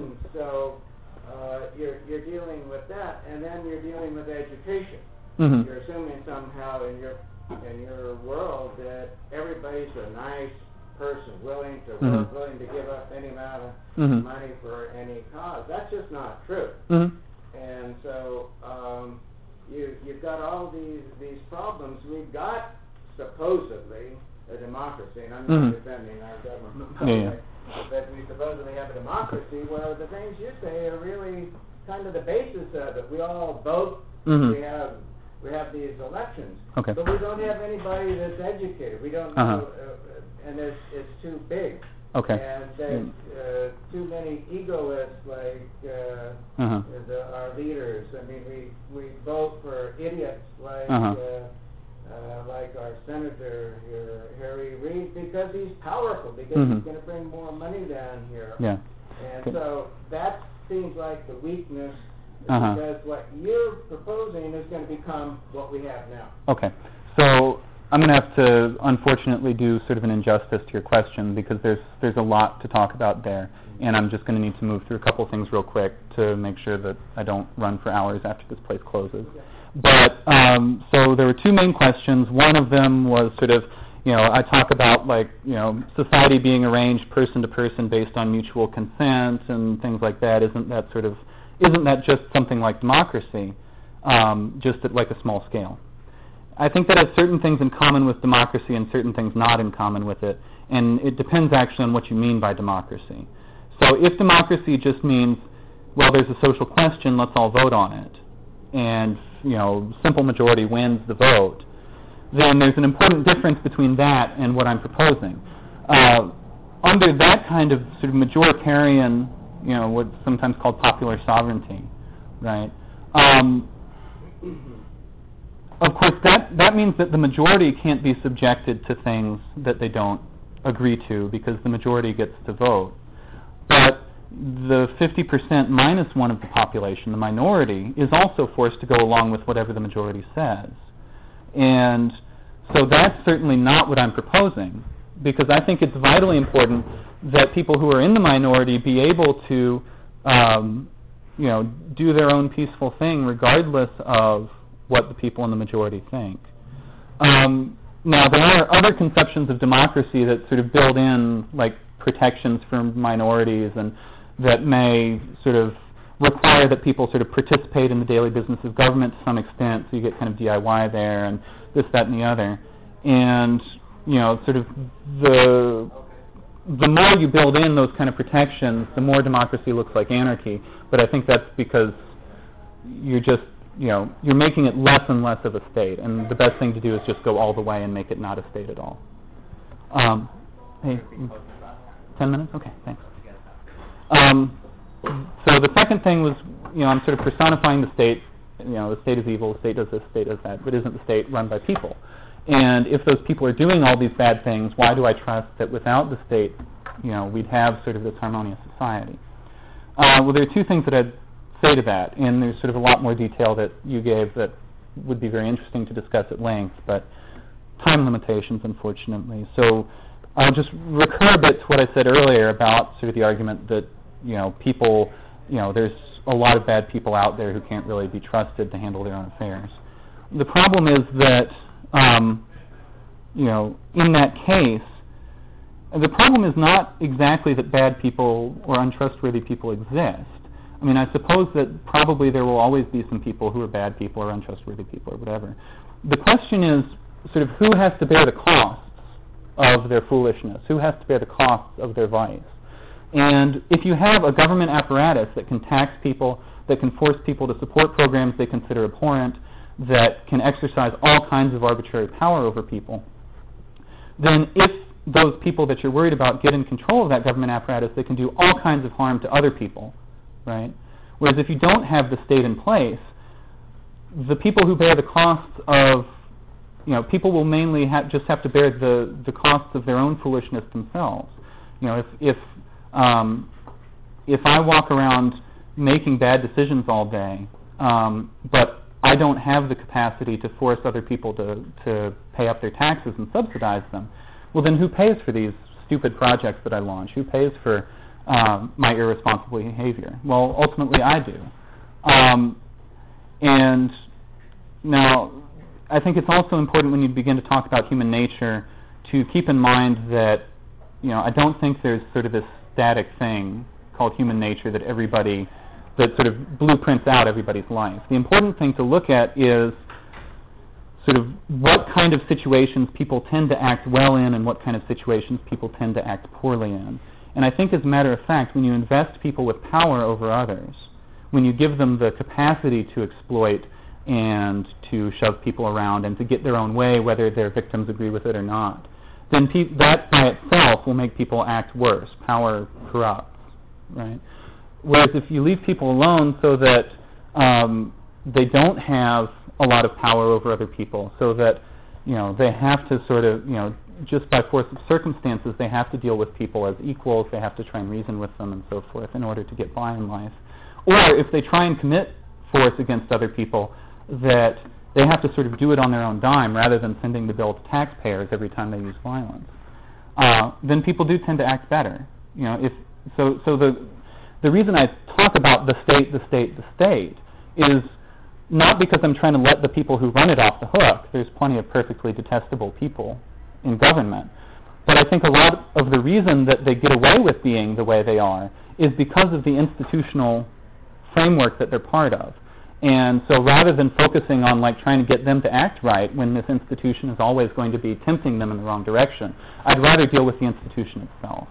so. Uh, you're, you're dealing with that, and then you're dealing with education. Mm-hmm. You're assuming somehow in your in your world that everybody's a nice person, willing to work, Mhm. willing to give up any amount of Mhm. money for any cause. That's just not true. Mm-hmm. And so um, you you've got all these these problems. We've got supposedly a democracy, and I'm not Mhm. defending our government. Yeah, yeah. That we supposedly have a democracy where the things you say are really kind of the basis of it. We all vote. Mhm. We have we have these elections. Okay. But we don't have anybody that's educated. We don't Uh-huh. know, uh, and it's it's too big. Okay. And there's uh, too many egoists like uh, Uh-huh. the, our leaders. I mean, we we vote for idiots like. Uh-huh. Uh, Uh, like our senator here, Harry Reid, because he's powerful, because Mhm. he's going to bring more money down here. Yeah. And Good. so that seems like the weakness, Uh-huh. because what you're proposing is going to become what we have now. Okay. So I'm going to have to, unfortunately, do sort of an injustice to your question, because there's there's a lot to talk about there, and I'm just going to need to move through a couple things real quick to make sure that I don't run for hours after this place closes. Okay. But um, so there were two main questions. One of them was sort of, you know, I talk about, like, you know, society being arranged person to person based on mutual consent and things like that. Isn't that sort of, isn't that just something like democracy, um, just at like a small scale? I think that has certain things in common with democracy and certain things not in common with it, and it depends actually on what you mean by democracy. So if democracy just means, well, there's a social question, let's all vote on it, and, you know, simple majority wins the vote, then there's an important difference between that and what I'm proposing. Uh, under that kind of sort of majoritarian, you know, what's sometimes called popular sovereignty, right? Um, of course, that, that means that the majority can't be subjected to things that they don't agree to, because the majority gets to vote. But the fifty percent minus one of the population, the minority, is also forced to go along with whatever the majority says. And so that's certainly not what I'm proposing, because I think it's vitally important that people who are in the minority be able to, um, you know, do their own peaceful thing regardless of what the people in the majority think. Um, now, there are other conceptions of democracy that sort of build in, like, protections for minorities, and that may sort of require that people sort of participate in the daily business of government to some extent, so you get kind of D I Y there, and this, that, and the other. And, you know, sort of the the more you build in those kind of protections, the more democracy looks like anarchy. But I think that's because you're just, you know, you're making it less and less of a state, and the best thing to do is just go all the way and make it not a state at all. Um, hey, ten minutes? Okay, thanks. Um, so the second thing was, you know, I'm sort of personifying the state. You know, the state is evil, the state does this, the state does that, but isn't the state run by people? And if those people are doing all these bad things, why do I trust that without the state, you know, we'd have sort of this harmonious society? Uh, well, there are two things that I'd say to that, and there's sort of a lot more detail that you gave that would be very interesting to discuss at length, but time limitations, unfortunately. So I'll just recur a bit to what I said earlier about sort of the argument that, you know, people, you know, there's a lot of bad people out there who can't really be trusted to handle their own affairs. The problem is that, um, you know, in that case, the problem is not exactly that bad people or untrustworthy people exist. I mean, I suppose that probably there will always be some people who are bad people or untrustworthy people or whatever. The question is sort of who has to bear the costs of their foolishness, who has to bear the costs of their vice. And if you have a government apparatus that can tax people, that can force people to support programs they consider abhorrent, that can exercise all kinds of arbitrary power over people, then if those people that you're worried about get in control of that government apparatus, they can do all kinds of harm to other people, right? Whereas if you don't have the state in place, the people who bear the costs of, you know, people will mainly ha- just have to bear the, the costs of their own foolishness themselves. You know, if if um, if I walk around making bad decisions all day, um, but I don't have the capacity to force other people to, to pay up their taxes and subsidize them, well, then who pays for these stupid projects that I launch? Who pays for um, my irresponsible behavior? Well, ultimately I do. Um, and now, I think it's also important when you begin to talk about human nature to keep in mind that, you know, I don't think there's sort of this static thing called human nature that everybody, that sort of blueprints out everybody's life. The important thing to look at is sort of what kind of situations people tend to act well in and what kind of situations people tend to act poorly in. And I think as a matter of fact, when you invest people with power over others, when you give them the capacity to exploit and to shove people around and to get their own way, whether their victims agree with it or not, then pe- that by itself will make people act worse. Power corrupts, right? Whereas if you leave people alone so that um, they don't have a lot of power over other people, so that, you know, they have to sort of, you know, just by force of circumstances, they have to deal with people as equals, they have to try and reason with them and so forth in order to get by in life. Or if they try and commit force against other people, that they have to sort of do it on their own dime rather than sending the bill to taxpayers every time they use violence. Uh, then people do tend to act better. You know, if so. So the the reason I talk about the state, the state, the state is not because I'm trying to let the people who run it off the hook. There's plenty of perfectly detestable people in government. But I think a lot of the reason that they get away with being the way they are is because of the institutional framework that they're part of. And so rather than focusing on like trying to get them to act right when this institution is always going to be tempting them in the wrong direction, I'd rather deal with the institution itself.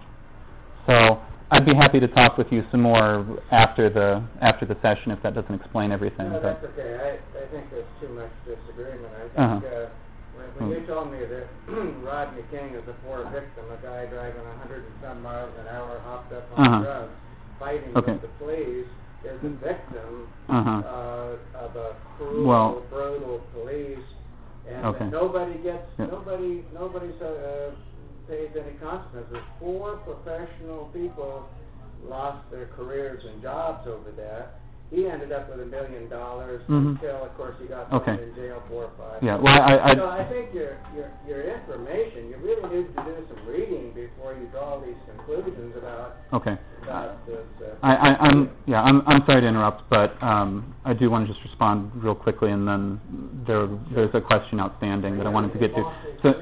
So I'd be happy to talk with you some more after the after the session if that doesn't explain everything. No, but that's okay. I, I think there's too much disagreement. I think uh-huh. uh, when, when you told me that Rodney King is a poor victim, a guy driving a hundred and some miles an hour, hopped up on uh-huh. drugs, fighting okay. with the police, is a victim uh-huh. uh, of a cruel, well, brutal police, and okay. that nobody gets, yeah. nobody, nobody uh, pays any consequences. Four professional people lost their careers and jobs over that. He ended up with a million dollars mm-hmm. until, of course, he got okay. thrown in jail four or five. Yeah, well, I, I, so I think your your your information, you really need to do some reading before you draw these conclusions about okay. about this. Uh, I, I, I'm yeah, I'm I'm sorry to interrupt, but um, I do want to just respond real quickly, and then there there's a question outstanding that I wanted to get to. So,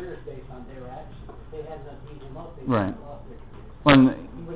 right. Well, and,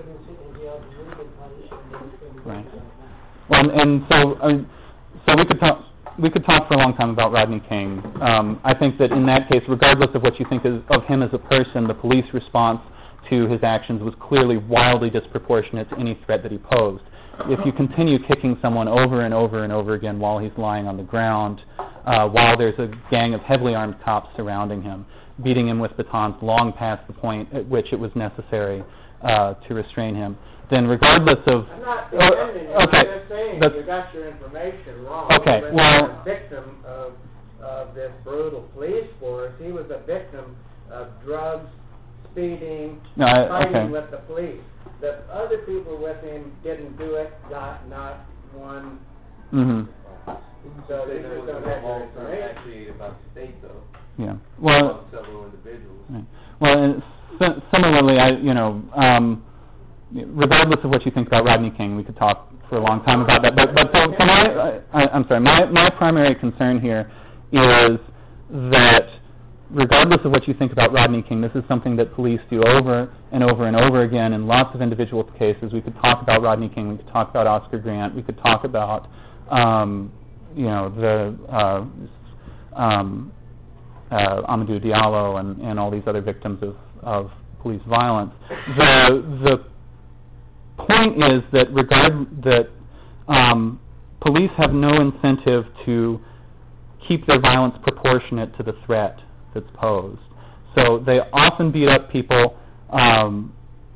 right. Well, and so, uh, so we could talk. We could talk for a long time about Rodney King. Um, I think that in that case, regardless of what you think is, of him as a person, the police response to his actions was clearly wildly disproportionate to any threat that he posed. If you continue kicking someone over and over and over again while he's lying on the ground, uh, while there's a gang of heavily armed cops surrounding him, beating him with batons long past the point at which it was necessary uh, to restrain him, then regardless of... I'm not defending you, uh, okay, I'm just saying that's, you got your information wrong. Okay, but well... you're a victim of, of this brutal police force. He was a victim of drugs, speeding, No, I- fighting okay. with the police. The other people with him didn't do it, got not one. Mm-hmm. So they just don't have their information. Actually, about the state though. Yeah. Well, About several individuals. right. Well, and si- similarly, I, you know, um, regardless of what you think about Rodney King, we could talk for a long time about that. But, but so, so my, I, I'm sorry, my, my primary concern here is that regardless of what you think about Rodney King, this is something that police do over and over and over again in lots of individual cases. We could talk about Rodney King, we could talk about Oscar Grant, we could talk about, um, you know, the uh, um, uh, Amadou Diallo and, and all these other victims of, of police violence. The the point is that regard that um, police have no incentive to keep their violence proportionate to the threat that's posed. So they often beat up people um,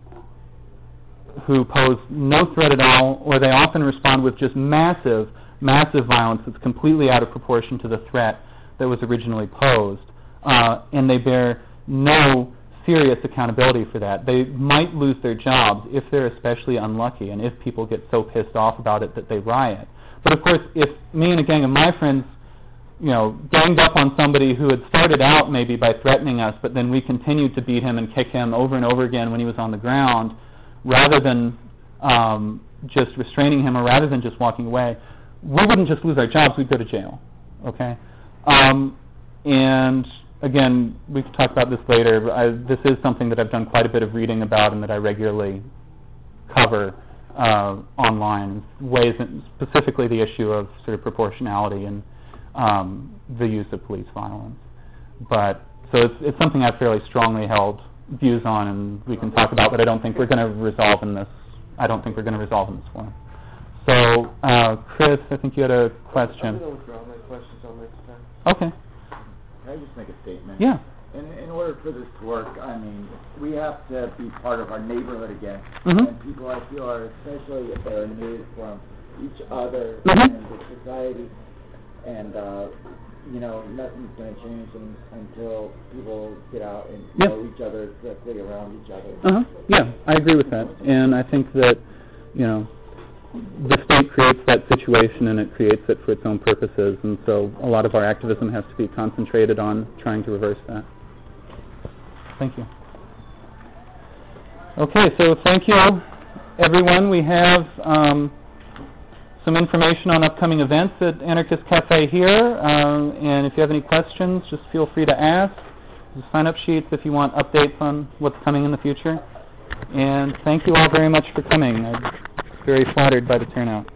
who pose no threat at all, or they often respond with just massive, massive violence that's completely out of proportion to the threat that was originally posed, uh, and they bear no serious accountability for that. They might lose their jobs if they're especially unlucky and if people get so pissed off about it that they riot. But of course, if me and a gang of my friends, you know, ganged up on somebody who had started out maybe by threatening us, but then we continued to beat him and kick him over and over again when he was on the ground, rather than um, just restraining him or rather than just walking away, we wouldn't just lose our jobs, we'd go to jail, okay? Um, and again, we can talk about this later. But I, this is something that I've done quite a bit of reading about and that I regularly cover uh, online, ways, in, specifically the issue of sort of proportionality and um, the use of police violence. But so it's, it's something I've fairly strongly held views on, and we can talk about. But I don't think we're going to resolve in this. I don't think we're going to resolve in this forum. So, uh, Chris, I think you had a question. I'm going to withdraw my questions on next time. Okay. Can I just make a statement? Yeah. In, in order for this to work, I mean, we have to be part of our neighborhood again. Mhm. And people, I feel, are, especially if they're new from each other Mhm. and the society. And, uh, you know, nothing's going to change in, until people get out and Yep. know each other directly around each other. Uh-huh. Yeah, I agree with that. And I think that, you know, the state creates that situation and it creates it for its own purposes. And so a lot of our activism has to be concentrated on trying to reverse that. Thank you. Okay, so thank you, everyone. We have um, some information on upcoming events at Anarchist Cafe here. Uh, and if you have any questions, just feel free to ask. There's sign-up sheets if you want updates on what's coming in the future. And thank you all very much for coming. I'm very flattered by the turnout.